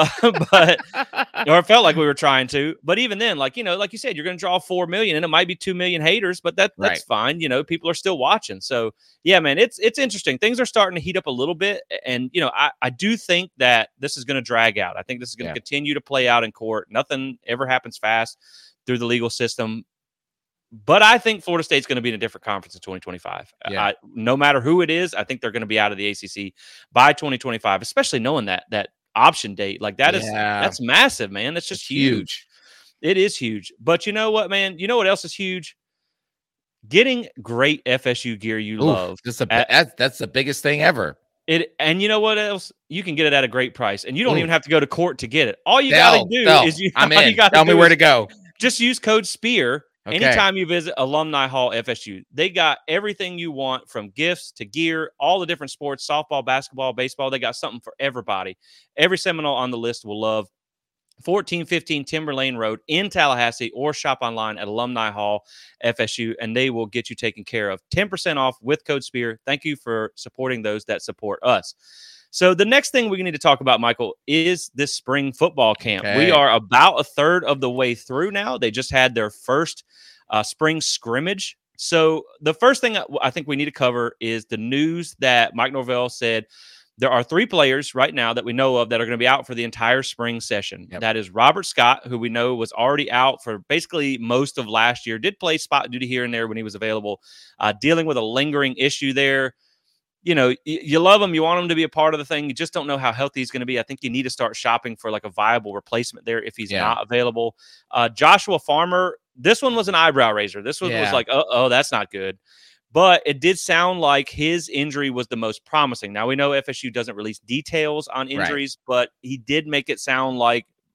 but or it felt like we were trying to. But even then, like, you know, like you said, you're going to draw 4 million, and it might be 2 million haters, but that's fine. You know, people are still watching. So yeah, man, it's interesting. Things are starting to heat up a little bit, and you know, I do think that this is going to drag out. I think this is going to continue to play out in court. Nothing ever happens fast through the legal system. But I think Florida State's going to be in a different conference in 2025. No matter who it is, I think they're going to be out of the ACC by 2025, especially knowing that option date. Like that's massive, man. That's just huge. It is huge. But you know what, man? You know what else is huge? Getting great FSU gear you love. That's the biggest thing ever. And you know what else? You can get it at a great price, and you don't even have to go to court to get it. All you got to do is tell me where to go. Just use code SPEAR anytime you visit Alumni Hall FSU. They got everything you want, from gifts to gear, all the different sports, softball, basketball, baseball. They got something for everybody. Every Seminole on the list will love 1415 Timber Lane Road in Tallahassee, or shop online at Alumni Hall FSU, and they will get you taken care of. 10% off with code SPEAR. Thank you for supporting those that support us. So the next thing we need to talk about, Michael, is this spring football camp. We are about a third of the way through now. They just had their first spring scrimmage. So the first thing I think we need to cover is the news that Mike Norvell said. There are 3 players right now that we know of that are going to be out for the entire spring session. That is Robert Scott, who we know was already out for basically most of last year, did play spot duty here and there when he was available, dealing with a lingering issue there. You know, you love him. You want him to be a part of the thing. You just don't know how healthy he's going to be. I think you need to start shopping for like a viable replacement there if he's not available. Joshua Farmer, this one was an eyebrow raiser. This one was like, oh, that's not good. But it did sound like his injury was the most promising. Now, we know FSU doesn't release details on injuries, but he did make it sound like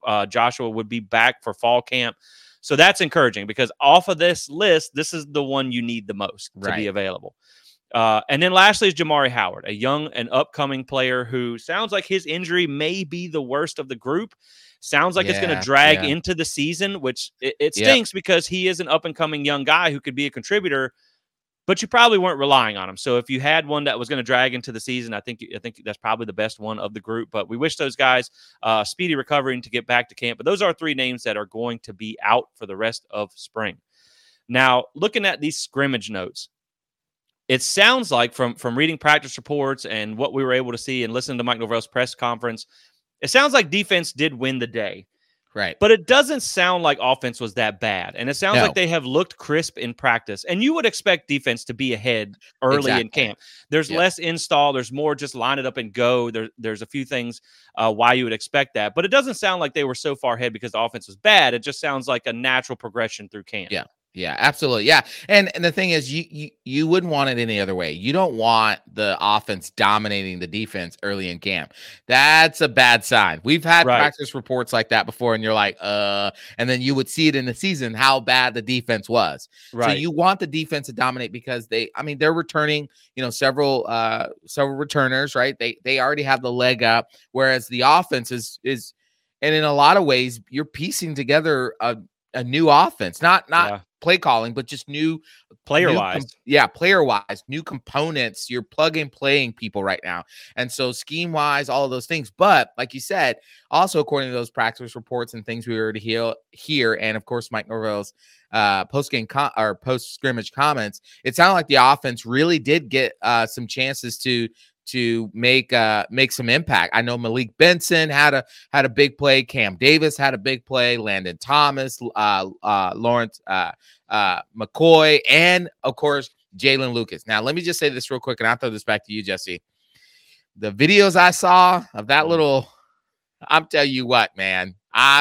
Joshua would be back for fall camp. So that's encouraging because off of this list, this is the one you need the most to be available. And then lastly is Jamari Howard, a young and upcoming player who sounds like his injury may be the worst of the group. Sounds like it's going to drag into the season, which it stinks because he is an up-and-coming young guy who could be a contributor, but you probably weren't relying on him. So if you had one that was going to drag into the season, I think that's probably the best one of the group. But we wish those guys speedy recovery and to get back to camp. But those are 3 names that are going to be out for the rest of spring. Now, looking at these scrimmage notes, it sounds like from reading practice reports and what we were able to see and listening to Mike Norvell's press conference, it sounds like defense did win the day. Right. But it doesn't sound like offense was that bad. And it sounds like they have looked crisp in practice. And you would expect defense to be ahead early in camp. There's less install. There's more just line it up and go. There's a few things why you would expect that. But it doesn't sound like they were so far ahead because the offense was bad. It just sounds like a natural progression through camp. Yeah. Yeah, absolutely. Yeah. And the thing is, you wouldn't want it any other way. You don't want the offense dominating the defense early in camp. That's a bad sign. We've had practice reports like that before, and you're like, and then you would see it in the season how bad the defense was. Right. So you want the defense to dominate because they're returning, several returners, right? They already have the leg up, whereas the offense is and in a lot of ways, you're piecing together a new offense, not play calling, but just new player wise, new components. You're plug and playing people right now. And so scheme wise, all of those things. But like you said, also according to those practice reports and things we already hear, and of course, Mike Norvell's post-game or post-scrimmage comments, it sounded like the offense really did get some chances to make some impact. I know Malik Benson had a big play. Cam Davis had a big play. Landon Thomas, Lawrence McCoy, and of course Jalen Lucas. Now let me just say this real quick, and I'll throw this back to you, Jesse. The videos I saw of that little, I'm tell you what, man.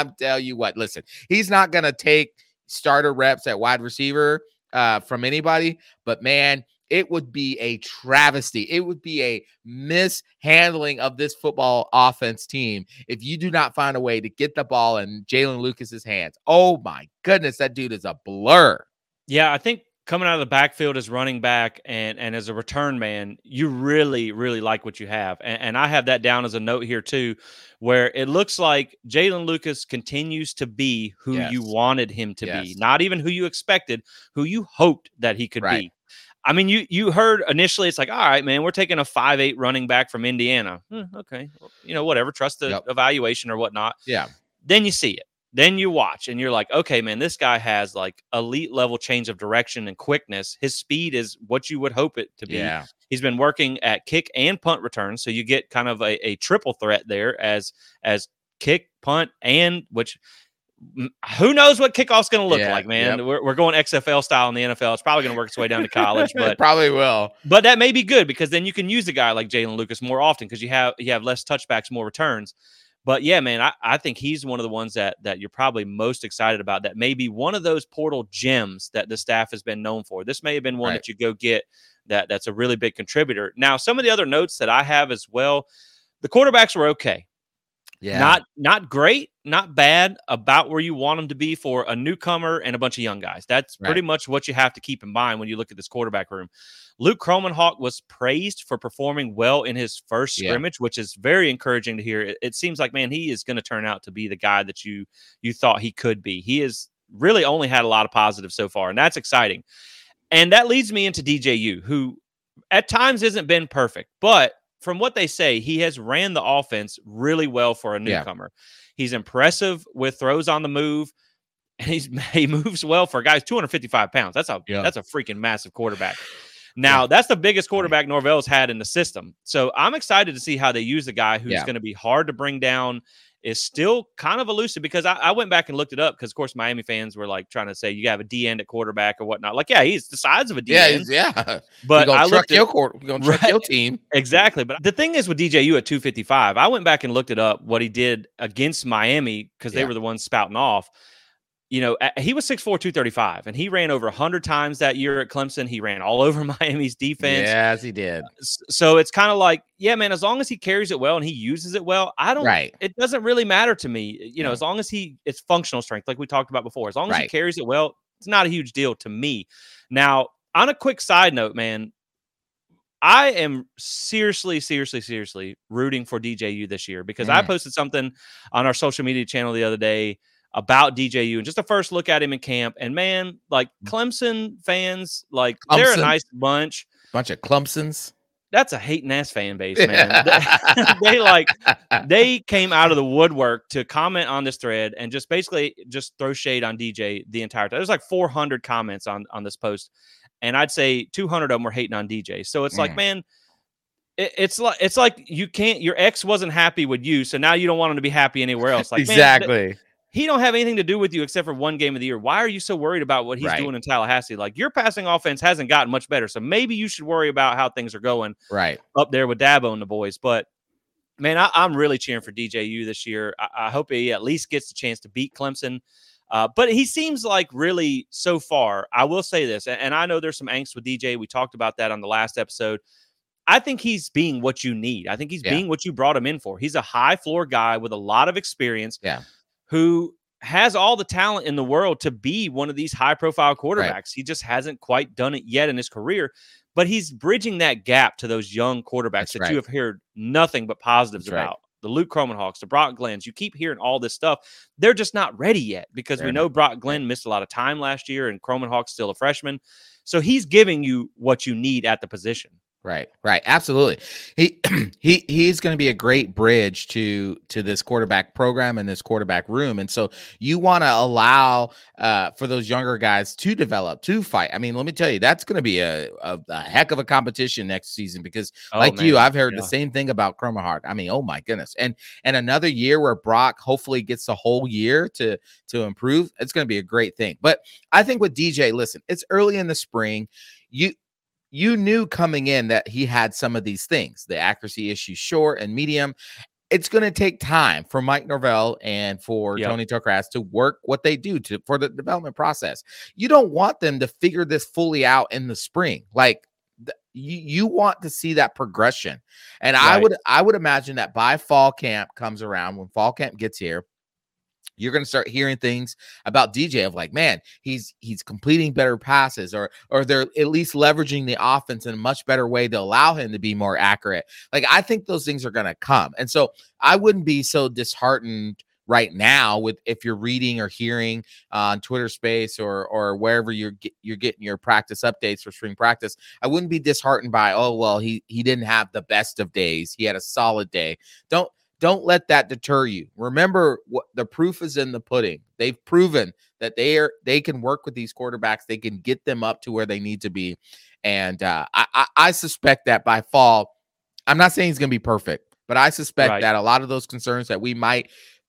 Listen, he's not gonna take starter reps at wide receiver from anybody, but man, it would be a travesty. It would be a mishandling of this football offense team if you do not find a way to get the ball in Jalen Lucas's hands. Oh my goodness, that dude is a blur. Yeah, I think coming out of the backfield as running back and as a return man, you really, really like what you have. And I have that down as a note here too, where it looks like Jalen Lucas continues to be who you wanted him to be, not even who you expected, who you hoped that he could be. I mean, you heard initially, it's like, all right, man, we're taking a 5'8" running back from Indiana. Okay. Well, whatever. Trust the evaluation or whatnot. Yeah. Then you see it. Then you watch and you're like, okay, man, this guy has like elite level change of direction and quickness. His speed is what you would hope it to be. Yeah. He's been working at kick and punt returns. So you get kind of a triple threat there as kick, punt, and which – who knows what kickoff's going to look like, man? Yep. We're going XFL style in the NFL. It's probably going to work its way down to college, but it probably will. But that may be good because then you can use a guy like Jalen Lucas more often because you have less touchbacks, more returns. But yeah, man, I think he's one of the ones that you're probably most excited about. That may be one of those portal gems that the staff has been known for. This may have been one that you go get that's a really big contributor. Now, some of the other notes that I have as well, the quarterbacks were okay. Yeah. Not great, not bad, about where you want them to be for a newcomer and a bunch of young guys. That's pretty much what you have to keep in mind when you look at this quarterback room. Luke Kromenhoek was praised for performing well in his first scrimmage, which is very encouraging to hear. It seems like, man, he is going to turn out to be the guy that you thought he could be. He has really only had a lot of positives so far, and that's exciting. And that leads me into DJU, who at times hasn't been perfect, but from what they say, he has ran the offense really well for a newcomer. He's impressive with throws on the move, and he moves well for a guy who's 255 pounds. That's a freaking massive quarterback. Now, that's the biggest quarterback Norvell's had in the system. So I'm excited to see how they use the guy who's going to be hard to bring down, is still kind of elusive, because I went back and looked it up because, of course, Miami fans were like trying to say you have a D end at quarterback or whatnot. Like, he's the size of a D end. But I looked at your team. Exactly. But the thing is with DJU at 255, I went back and looked it up what he did against Miami because they were the ones spouting off. he was 6'4", 235, and he ran over 100 times that year at Clemson. He ran all over Miami's defense. Yes, he did. So it's kind of like, yeah, man, as long as he carries it well and he uses it well, it doesn't really matter to me. As long as it's functional strength, like we talked about before, as long as he carries it well, it's not a huge deal to me. Now, on a quick side note, man, I am seriously rooting for DJU this year because I posted something on our social media channel the other day about DJU and just a first look at him in camp. And man, like Clemson fans, like they're a nice bunch. Bunch of Clemsons. That's a hating ass fan base, man. They came out of the woodwork to comment on this thread and just basically just throw shade on DJ the entire time. There's like 400 comments on this post. And I'd say 200 of them were hating on DJ. So it's like, man, it's like your ex wasn't happy with you, so now you don't want him to be happy anywhere else. Like, exactly. Man, he don't have anything to do with you except for one game of the year. Why are you so worried about what he's doing in Tallahassee? Like, your passing offense hasn't gotten much better, so maybe you should worry about how things are going up there with Dabo and the boys. But man, I'm really cheering for DJU this year. I hope he at least gets the chance to beat Clemson. But he seems like really so far, I will say this, and I know there's some angst with DJ. We talked about that on the last episode. I think he's being what you need. I think he's being what you brought him in for. He's a high floor guy with a lot of experience who has all the talent in the world to be one of these high profile quarterbacks. He just hasn't quite done it yet in his career, but he's bridging that gap to those young quarterbacks that you have heard nothing but positives about. The Luke Kromenhawks, the Brock Glenns, you keep hearing all this stuff. They're just not ready yet because we know Brock Glenn missed a lot of time last year and Kromenhawk's still a freshman. So he's giving you what you need at the position. Right. Absolutely. He's going to be a great bridge to this quarterback program and this quarterback room. And so you want to allow for those younger guys to develop, to fight. I mean, let me tell you, that's going to be a heck of a competition next season because I've heard the same thing about Kromenhawk. I mean, oh my goodness. And another year where Brock hopefully gets the whole year to improve. It's going to be a great thing. But I think with DJ, listen, it's early in the spring. You knew coming in that he had some of these things, the accuracy issues, short and medium. It's going to take time for Mike Norvell and for Tony Tokras to work what they do for the development process. You don't want them to figure this fully out in the spring. Like you want to see that progression. And I would imagine that by fall camp comes around, when fall camp gets here, you're going to start hearing things about DJ of like, man, he's completing better passes or they're at least leveraging the offense in a much better way to allow him to be more accurate. Like, I think those things are going to come. And so I wouldn't be so disheartened right now with if you're reading or hearing on Twitter Space or wherever you're getting your practice updates for spring practice. I wouldn't be disheartened by, oh, well, he didn't have the best of days. He had a solid day. Don't let that deter you. Remember, what the proof is in the pudding. They've proven that they can work with these quarterbacks. They can get them up to where they need to be. And I suspect that by fall, I'm not saying he's going to be perfect, but I suspect that a lot of those concerns that we might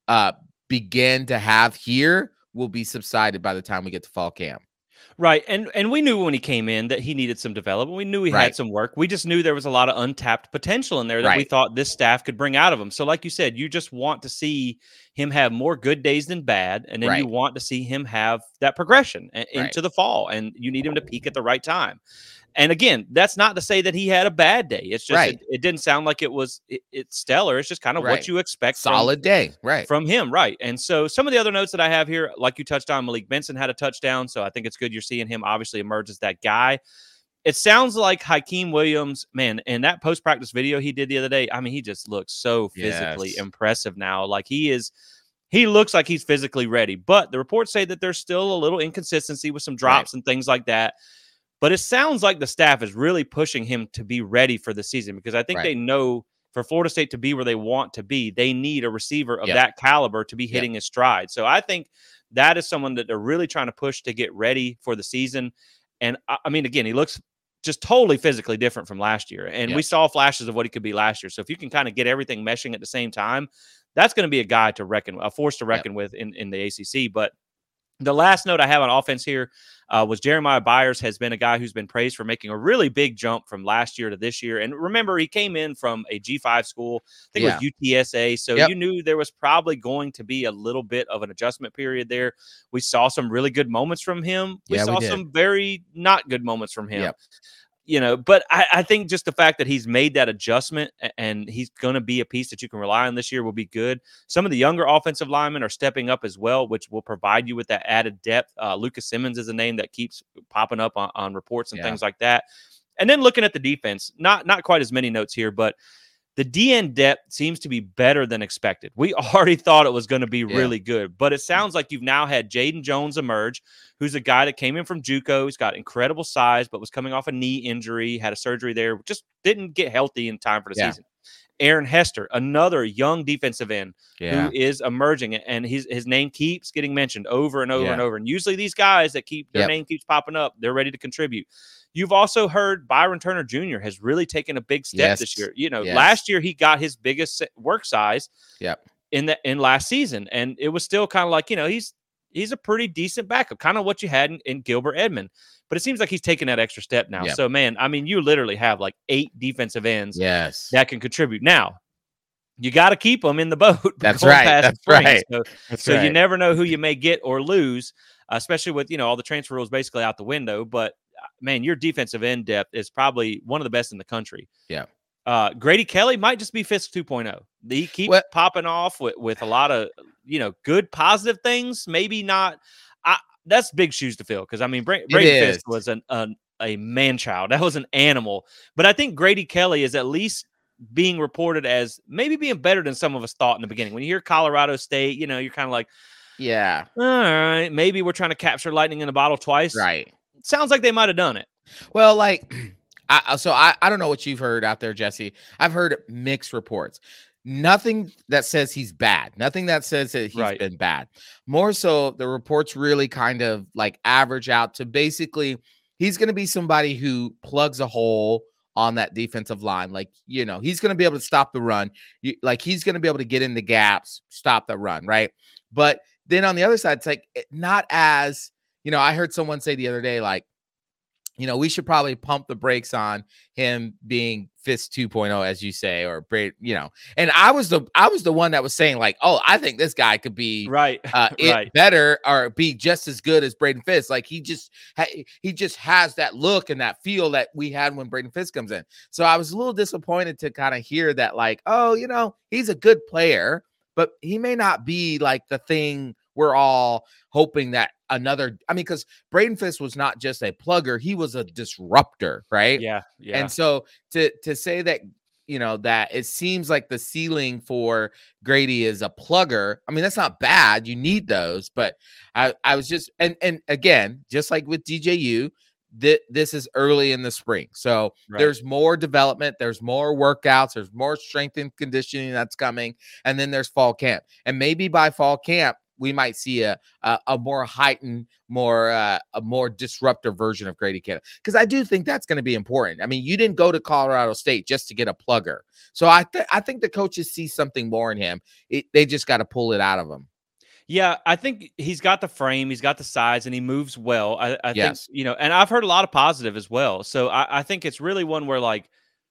begin to have here will be subsided by the time we get to fall camp. Right. And we knew when he came in that he needed some development. We knew he had some work. We just knew there was a lot of untapped potential in there that we thought this staff could bring out of him. So like you said, you just want to see him have more good days than bad. And then you want to see him have that progression into the fall. And you need him to peak at the right time. And again, that's not to say that he had a bad day. It's just it didn't sound like it's stellar. It's just kind of what you expect. Solid day, from him, And so some of the other notes that I have here, like you touched on, Malik Benson had a touchdown, so I think it's good you're seeing him obviously emerge as that guy. It sounds like Hakeem Williams, man, in that post-practice video he did the other day, I mean, he just looks so physically impressive now. Like he looks like he's physically ready. But the reports say that there's still a little inconsistency with some drops and things like that. But it sounds like the staff is really pushing him to be ready for the season because I think they know for Florida State to be where they want to be, they need a receiver of that caliber to be hitting his stride. So I think that is someone that they're really trying to push to get ready for the season. And I mean, again, he looks just totally physically different from last year. And we saw flashes of what he could be last year. So if you can kind of get everything meshing at the same time, that's going to be a guy to reckon, a force to reckon with in the ACC. But The last note I have on offense here was Jeremiah Byers has been a guy who's been praised for making a really big jump from last year to this year. And remember, he came in from a G5 school. I think it was UTSA. So you knew there was probably going to be a little bit of an adjustment period there. We saw some really good moments from him. We saw some very not good moments from him. But I think just the fact that he's made that adjustment and he's going to be a piece that you can rely on this year will be good. Some of the younger offensive linemen are stepping up as well, which will provide you with that added depth. Lucas Simmons is a name that keeps popping up on reports and things like that. And then looking at the defense, not quite as many notes here, but the DN depth seems to be better than expected. We already thought it was going to be really good, but it sounds like you've now had Jaden Jones emerge, who's a guy that came in from JUCO. He's got incredible size, but was coming off a knee injury, had a surgery there, just didn't get healthy in time for the season. Aaron Hester, another young defensive end who is emerging, and his name keeps getting mentioned over and over and over. And usually these guys that keep their name keeps popping up, they're ready to contribute. You've also heard Byron Turner Jr. has really taken a big step this year. Last year he got his biggest work size in last season, and it was still kind of like, he's a pretty decent backup, kind of what you had in Gilbert Edmond. But it seems like he's taking that extra step now. So, man, I mean, you literally have like 8 defensive ends that can contribute. Now, you got to keep them in the boat. That's right. So you never know who you may get or lose, especially with, all the transfer rules basically out the window. But, man, your defensive end depth is probably one of the best in the country. Grady Kelly might just be Fisk 2.0. He keeps popping off with a lot of, good positive things. Maybe not. That's big shoes to fill because, I mean, Brady Fisk was a man-child. That was an animal. But I think Grady Kelly is at least being reported as maybe being better than some of us thought in the beginning. When you hear Colorado State, you're kind of like, all right, maybe we're trying to capture lightning in a bottle twice. Right. It sounds like they might have done it. Well, I don't know what you've heard out there, Jesse. I've heard mixed reports. Nothing that says he's bad. Nothing that says that he's been bad. More so, the reports really kind of like average out to basically he's going to be somebody who plugs a hole on that defensive line. Like, he's going to be able to stop the run. He's going to be able to get in the gaps, stop the run, right? But then on the other side, it's like not as, I heard someone say the other day, like, we should probably pump the brakes on him being Fisk 2.0, as you say, or and I was the one that was saying like, oh, I think this guy could be better or be just as good as Braden Fisk. Like he just has that look and that feel that we had when Braden Fisk comes in. So I was a little disappointed to kind of hear that like, oh, he's a good player, but he may not be like the thing we're all hoping that because Braden Fisk was not just a plugger, he was a disruptor, right? Yeah. And so to say that, that it seems like the ceiling for Grady is a plugger, I mean, that's not bad. You need those, but I was just, and again, just like with DJU, this is early in the spring. So there's more development, there's more workouts, there's more strength and conditioning that's coming. And then there's fall camp. And maybe by fall camp, we might see a more heightened, a more disruptive version of Grady Kelly. Because I do think that's going to be important. I mean, you didn't go to Colorado State just to get a plugger. So I think the coaches see something more in him. They just got to pull it out of him. Yeah, I think he's got the frame, he's got the size, and he moves well. I think, and I've heard a lot of positive as well. So I think it's really one where like,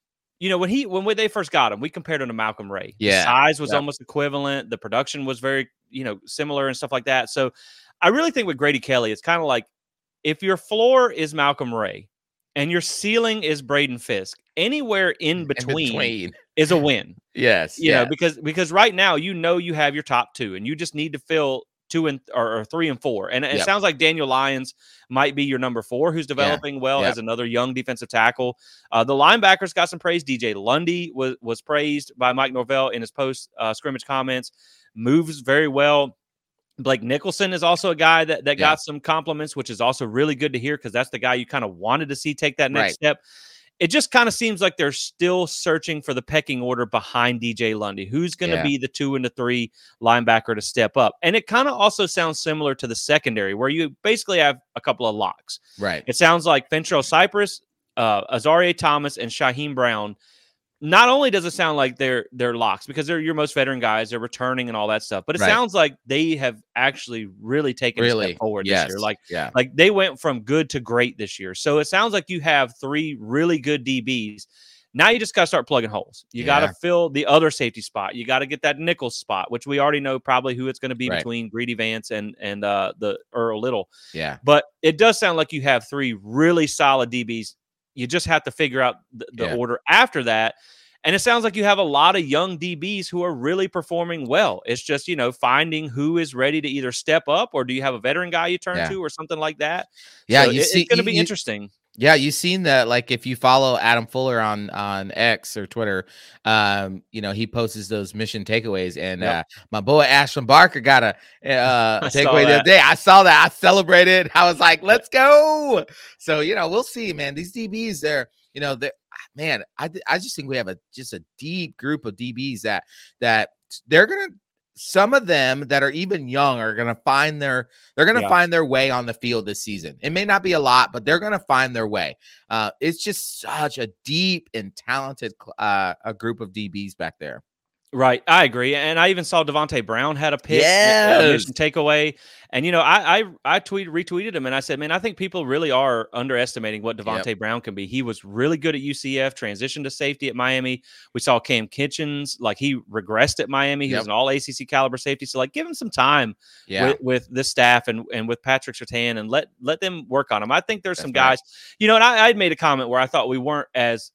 when they first got him, we compared him to Malcolm Ray. The size was almost equivalent. The production was very, similar and stuff like that. So I really think with Grady Kelly, it's kind of like if your floor is Malcolm Ray and your ceiling is Braden Fisk, anywhere in between is a win. Yes. Because right now, you have your top 2 and you just need to fill 2 or 3 and 4. And it sounds like Daniel Lyons might be your number 4, who's developing well as another young defensive tackle. The linebackers got some praise. DJ Lundy was praised by Mike Norvell in his post scrimmage comments. Moves very well. Blake Nicholson is also a guy that got some compliments, which is also really good to hear because that's the guy you kind of wanted to see take that next step. It just kind of seems like they're still searching for the pecking order behind DJ Lundy. Who's going to be the 2 and the 3 linebacker to step up? And it kind of also sounds similar to the secondary where you basically have a couple of locks. Right. It sounds like Fentrell Cypress, Azaria Thomas, and Shaheem Brown. not only does it sound like they're locks because they're your most veteran guys, they're returning and all that stuff, but it sounds like they have actually really taken a step forward this year. Like they went from good to great this year. So it sounds like you have 3 really good DBs. Now you just got to start plugging holes. You got to fill the other safety spot. You got to get that nickel spot, which we already know probably who it's going to be between Greedy Vance and the Earl Little. Yeah. But it does sound like you have 3 really solid DBs. You just have to figure out the order after that. And it sounds like you have a lot of young DBs who are really performing well. It's just, finding who is ready to either step up, or do you have a veteran guy you turn to or something like that? Yeah, so it's going to be interesting. Yeah, you've seen that. Like, if you follow Adam Fuller on X or Twitter, he posts those mission takeaways, and my boy Ashton Barker got a takeaway the other day. I saw that. I celebrated. I was like, "Let's go!" So we'll see, man. These DBs, they're man. I just think we have a deep group of DBs that they're gonna. Some of them that are even young are going to find find their way on the field this season. It may not be a lot, but they're going to find their way. It's just such a deep and talented a group of DBs back there. Right. I agree. And I even saw Devontae Brown had a pick, mission takeaway. And, I retweeted him and I said, man, I think people really are underestimating what Devontae Brown can be. He was really good at UCF, transitioned to safety at Miami. We saw Cam Kitchens, like he regressed at Miami. He was an all ACC caliber safety. So give him some time with this staff and with Patrick Surtain and let them work on him. I think there's some guys, and I made a comment where I thought we weren't as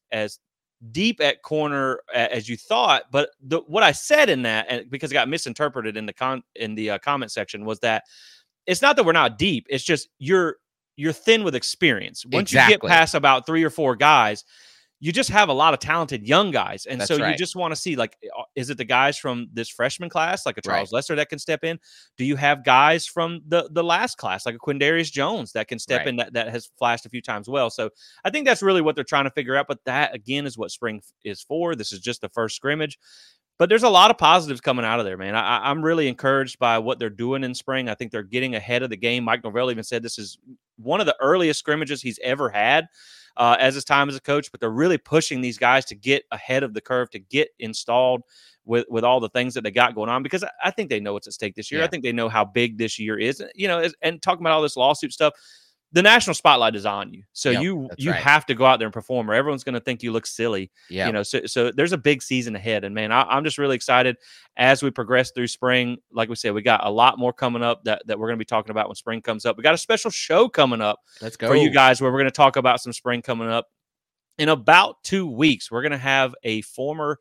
deep at corner as you thought, but what I said in that, and because it got misinterpreted in the comment section, was that it's not that we're not deep. It's just you're thin with experience. Once you get past about 3 or 4 guys, you just have a lot of talented young guys. And you just want to see, is it the guys from this freshman class, like a Charles Lester that can step in? Do you have guys from the last class, like a Quindarius Jones that can step in that has flashed a few times well? So I think that's really what they're trying to figure out. But that, again, is what spring is for. This is just the first scrimmage. But there's a lot of positives coming out of there, man. I'm really encouraged by what they're doing in spring. I think they're getting ahead of the game. Mike Norvell even said this is one of the earliest scrimmages he's ever had as his time as a coach, but they're really pushing these guys to get ahead of the curve, to get installed with all the things that they got going on, because I think they know what's at stake this year. I think they know how big this year is, and talking about all this lawsuit stuff, the national spotlight is on you. So you have to go out there and perform, or everyone's going to think you look silly. So there's a big season ahead. And man, I'm just really excited as we progress through spring. Like we said, we got a lot more coming up that we're going to be talking about when spring comes up. We got a special show coming up for you guys where we're going to talk about some spring coming up. In about 2 weeks, we're going to have a former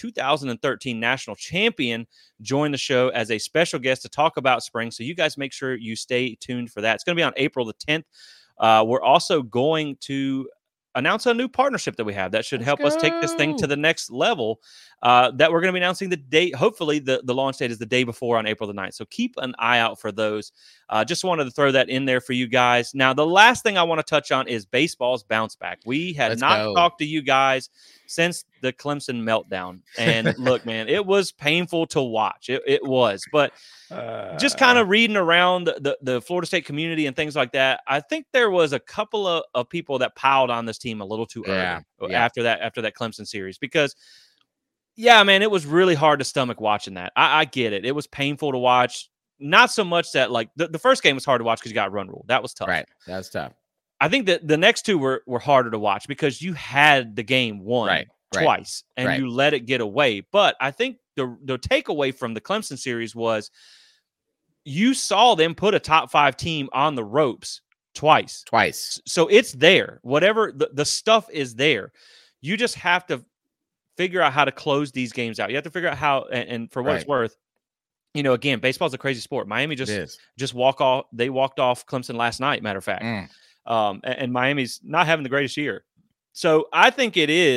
2013 national champion join the show as a special guest to talk about spring. So you guys make sure you stay tuned for that. It's going to be on April the 10th. We're also going to announce a new partnership that we have that should help us take this thing to the next level, that we're going to be announcing the date. Hopefully the launch date is the day before on April the 9th. So keep an eye out for those. Just wanted to throw that in there for you guys. Now, the last thing I want to touch on is baseball's bounce back. We had not talked to you guys since the Clemson meltdown. And look, man, it was painful to watch. It was. But just kind of reading around the Florida State community and things like that, I think there was a couple of people that piled on this team a little too early after that Clemson series. Because, man, it was really hard to stomach watching that. I get it. It was painful to watch. Not so much that, the first game was hard to watch because you got run rule. That was tough. Right. That was tough. I think that the next two were harder to watch because you had the game won twice and you let it get away. But I think the takeaway from the Clemson series was you saw them put a top 5 team on the ropes twice. So it's there. Whatever the stuff is there. You just have to figure out how to close these games out. You have to figure out how, and for what it's worth, again, baseball's a crazy sport. Miami just walked off Clemson last night, matter of fact. And Miami's not having the greatest year. So I think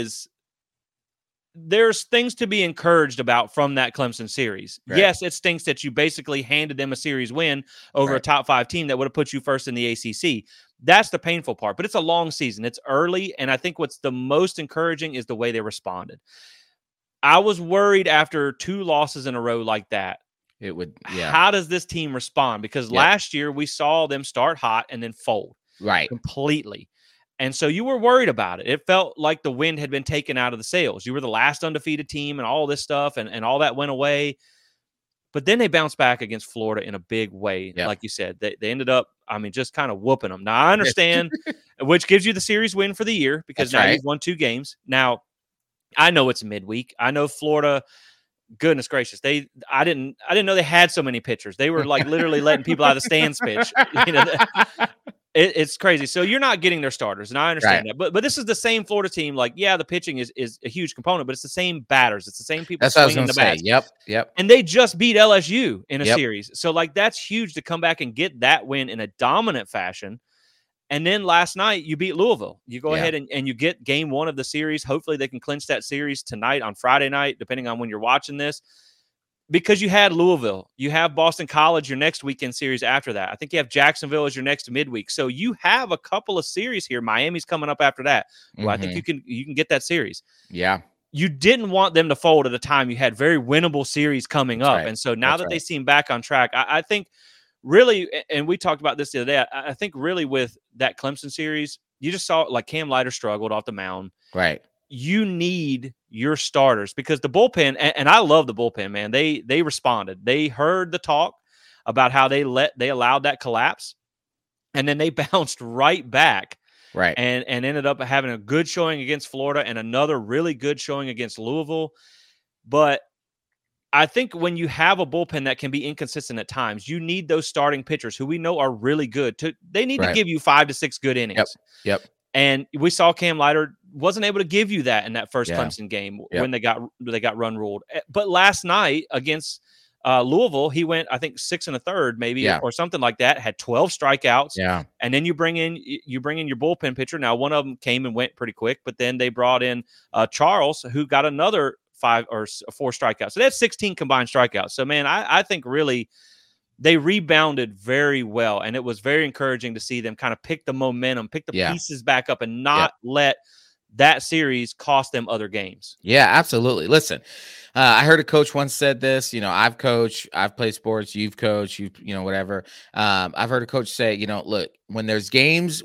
there's things to be encouraged about from that Clemson series. Right. Yes, it stinks that you basically handed them a series win over a top 5 team that would have put you first in the ACC. That's the painful part, but it's a long season. It's early. And I think what's the most encouraging is the way they responded. I was worried after 2 losses in a row like that. It would, how does this team respond? Because last year we saw them start hot and then fold completely. And so you were worried about it. It felt like the wind had been taken out of the sails. You were the last undefeated team and all this stuff, and all that went away. But then they bounced back against Florida in a big way. Yep. Like you said, they ended up, I mean, just kind of whooping them. Now, I understand, which gives you the series win for the year because That's now right. you've won 2 games. Now, I know it's midweek. I know Florida, goodness gracious, I didn't know they had so many pitchers. They were like literally letting people out of the stands pitch. You know, it's crazy. So you're not getting their starters, and I understand that. But this is the same Florida team. Like, yeah, the pitching is a huge component, but it's the same batters. It's the same people That's what I was swinging going the to say. bats. Yep. And they just beat LSU in a Yep. series. So, like, that's huge to come back and get that win in a dominant fashion. And then last night, you beat Louisville. You go ahead and you get game 1 of the series. Hopefully, they can clinch that series tonight on Friday night, depending on when you're watching this. Because you had Louisville. You have Boston College your next weekend series after that. I think you have Jacksonville as your next midweek. So you have a couple of series here. Miami's coming up after that. Well, I think you can get that series. Yeah. You didn't want them to fold at a time. You had very winnable series coming up. Right. And so now that they seem back on track, I think really, and we talked about this the other day, I think really with that Clemson series, you just saw like Cam Leiter struggled off the mound. Right. You need your starters because the bullpen, and I love the bullpen, man. They responded. They heard the talk about how they allowed that collapse, and then they bounced right back. Right. And ended up having a good showing against Florida and another really good showing against Louisville. But I think when you have a bullpen that can be inconsistent at times, you need those starting pitchers who we know are really good. They need to give you 5 to 6 good innings. Yep. And we saw Cam Leiter wasn't able to give you that in that first Clemson game when they got run ruled. But last night against Louisville, he went, I think, 6 1/3 maybe or something like that. Had 12 strikeouts. Yeah, and then you bring in your bullpen pitcher. Now one of them came and went pretty quick, but then they brought in Charles, who got another 5 or 4 strikeouts. So that's 16 combined strikeouts. So man, I think really they rebounded very well, and it was very encouraging to see them kind of pick the momentum, pick the pieces back up, and not let that series cost them other games. Yeah, absolutely. Listen, I heard a coach once said this, I've coached, I've played sports, you've coached, whatever. I've heard a coach say, look, when there's games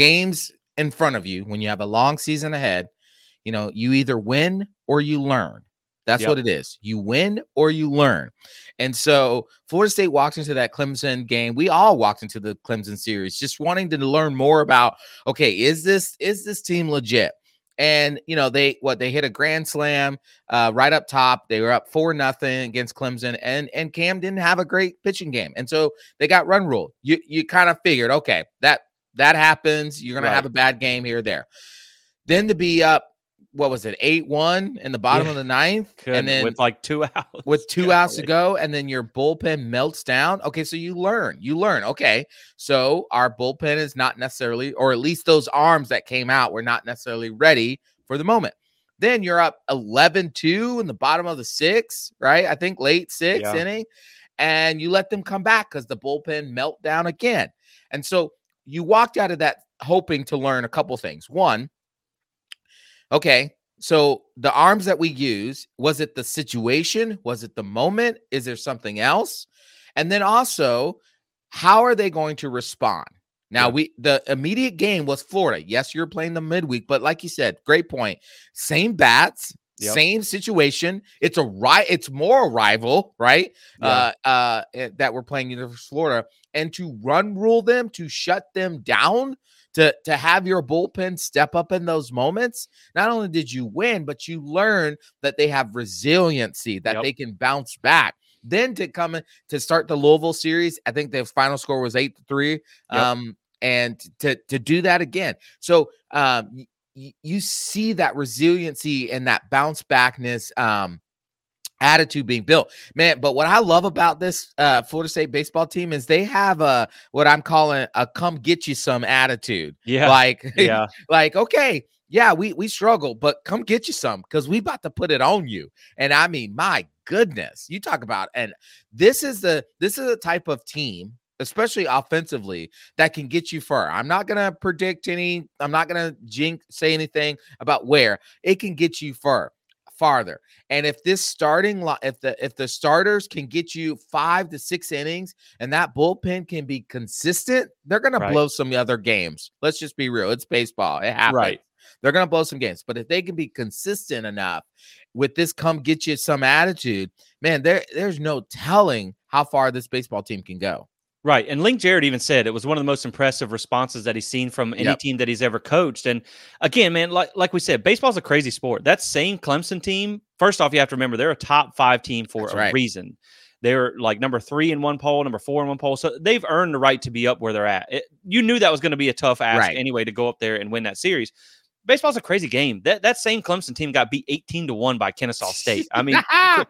in front of you, when you have a long season ahead, you either win or you learn. That's what it is. You win or you learn. And so Florida State walked into that Clemson game. We all walked into the Clemson series just wanting to learn more about, okay, is this team legit? And, they hit a grand slam right up top. They were up 4-0 against Clemson, and Cam didn't have a great pitching game. And so they got run ruled. You kind of figured, okay, that happens. You're going to have a bad game here or there. Then to be up, what was it, 8-1 in the bottom of the 9th? And then with like 2 outs. With 2 outs to go, and then your bullpen melts down. Okay, so you learn. Okay, so our bullpen is not necessarily, or at least those arms that came out were not necessarily ready for the moment. Then you're up 11-2 in the bottom of the 6th, right? I think late 6th inning. And you let them come back because the bullpen melt down again. And so you walked out of that hoping to learn a couple things. One, okay, so the arms that we use, was it the situation? Was it the moment? Is there something else? And then also, how are they going to respond? Now, the immediate game was Florida. Yes, you're playing the midweek, but like you said, great point. Same bats, same situation. It's more a rival, right? That we're playing University of Florida, and to run rule them, to shut them down, to have your bullpen step up in those moments. Not only did you win, but you learn that they have resiliency, that they can bounce back. Then to come in to start the Louisville series, I think the final score was 8-3. And to do that again. So you see that resiliency and that bounce backness attitude being built, man. But what I love about this Florida State baseball team is they have what I'm calling a come get you some attitude. Like, okay, we struggle, but come get you some, because we about to put it on you. And I mean, my goodness, you talk about, and this is a type of team, especially offensively, that can get you far. I'm not going to predict I'm not going to say anything about where it can get you far. farther. And if this if the starters can get you 5 to 6 innings and that bullpen can be consistent, they're going to blow some other games. Let's just be real. It's baseball. It happens. Right. They're going to blow some games. But if they can be consistent enough with this come get you some attitude, man, there's no telling how far this baseball team can go. Right. And Link Jarrett even said it was one of the most impressive responses that he's seen from any team that he's ever coached. And again, man, like we said, baseball's a crazy sport. That same Clemson team, first off, you have to remember they're a top 5 team for a reason. They're like number 3 in one poll, number 4 in one poll. So they've earned the right to be up where they're at. You knew that was going to be a tough ask anyway to go up there and win that series. Baseball's a crazy game. That same Clemson team got beat 18-1 by Kennesaw State. I mean,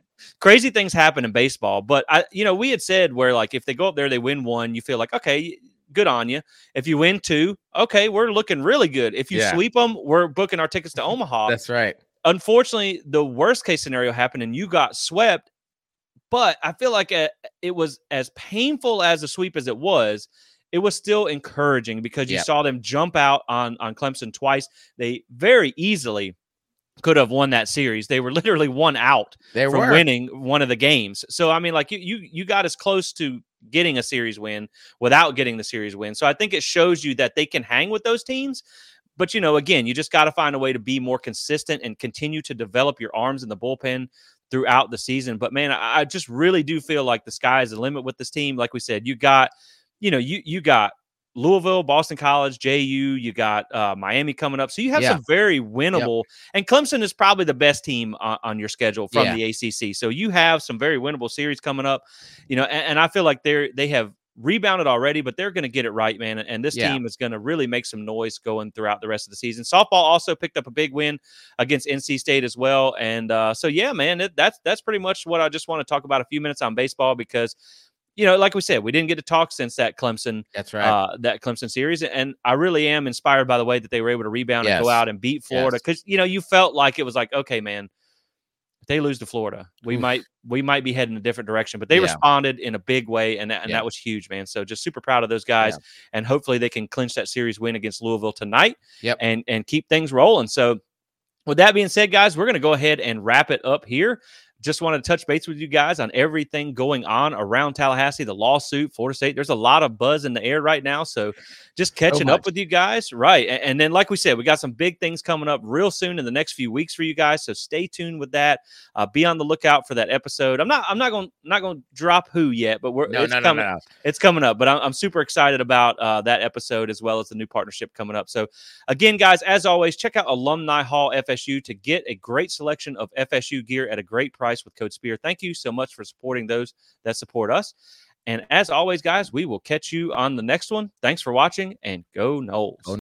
crazy things happen in baseball. But we had said where like if they go up there, they win 1, you feel like okay, good on you. If you win 2, okay, we're looking really good. If you sweep them, we're booking our tickets to Omaha. That's right. Unfortunately, the worst case scenario happened and you got swept. But I feel like it was as painful as a sweep as it was still encouraging because you saw them jump out on Clemson twice. They very easily could have won that series. They were literally 1 out from winning one of the games. So, I mean, like you got as close to getting a series win without getting the series win. So I think it shows you that they can hang with those teams. But, again, you just got to find a way to be more consistent and continue to develop your arms in the bullpen throughout the season. But, man, I just really do feel like the sky is the limit with this team. Like we said, you got you got Louisville, Boston College, JU, you got Miami coming up. So you have some very winnable, and Clemson is probably the best team on your schedule from the ACC. So you have some very winnable series coming up, and I feel like they have rebounded already, but they're going to get it right, man. And this team is going to really make some noise going throughout the rest of the season. Softball also picked up a big win against NC State as well. And so, yeah, man, that's pretty much what I just want to talk about a few minutes on baseball because like we said, we didn't get to talk since that Clemson. That's right. That Clemson series, and I really am inspired by the way that they were able to rebound and go out and beat Florida. Because you felt like it was like, okay, man, if they lose to Florida, we might be heading a different direction. But they responded in a big way, and that was huge, man. So just super proud of those guys, and hopefully they can clinch that series win against Louisville tonight, and keep things rolling. So with that being said, guys, we're going to go ahead and wrap it up here. Just wanted to touch base with you guys on everything going on around Tallahassee, the lawsuit, Florida State. There's a lot of buzz in the air right now. So just catching up with you guys. Right. And then, like we said, we got some big things coming up real soon in the next few weeks for you guys. So stay tuned with that. Be on the lookout for that episode. I'm not going to drop who yet, but it's coming up. But I'm super excited about that episode as well as the new partnership coming up. So again, guys, as always, check out Alumni Hall FSU to get a great selection of FSU gear at a great price with code SPEAR. Thank you so much for supporting those that support us. And as always, guys, we will catch you on the next one. Thanks for watching, and go Noles.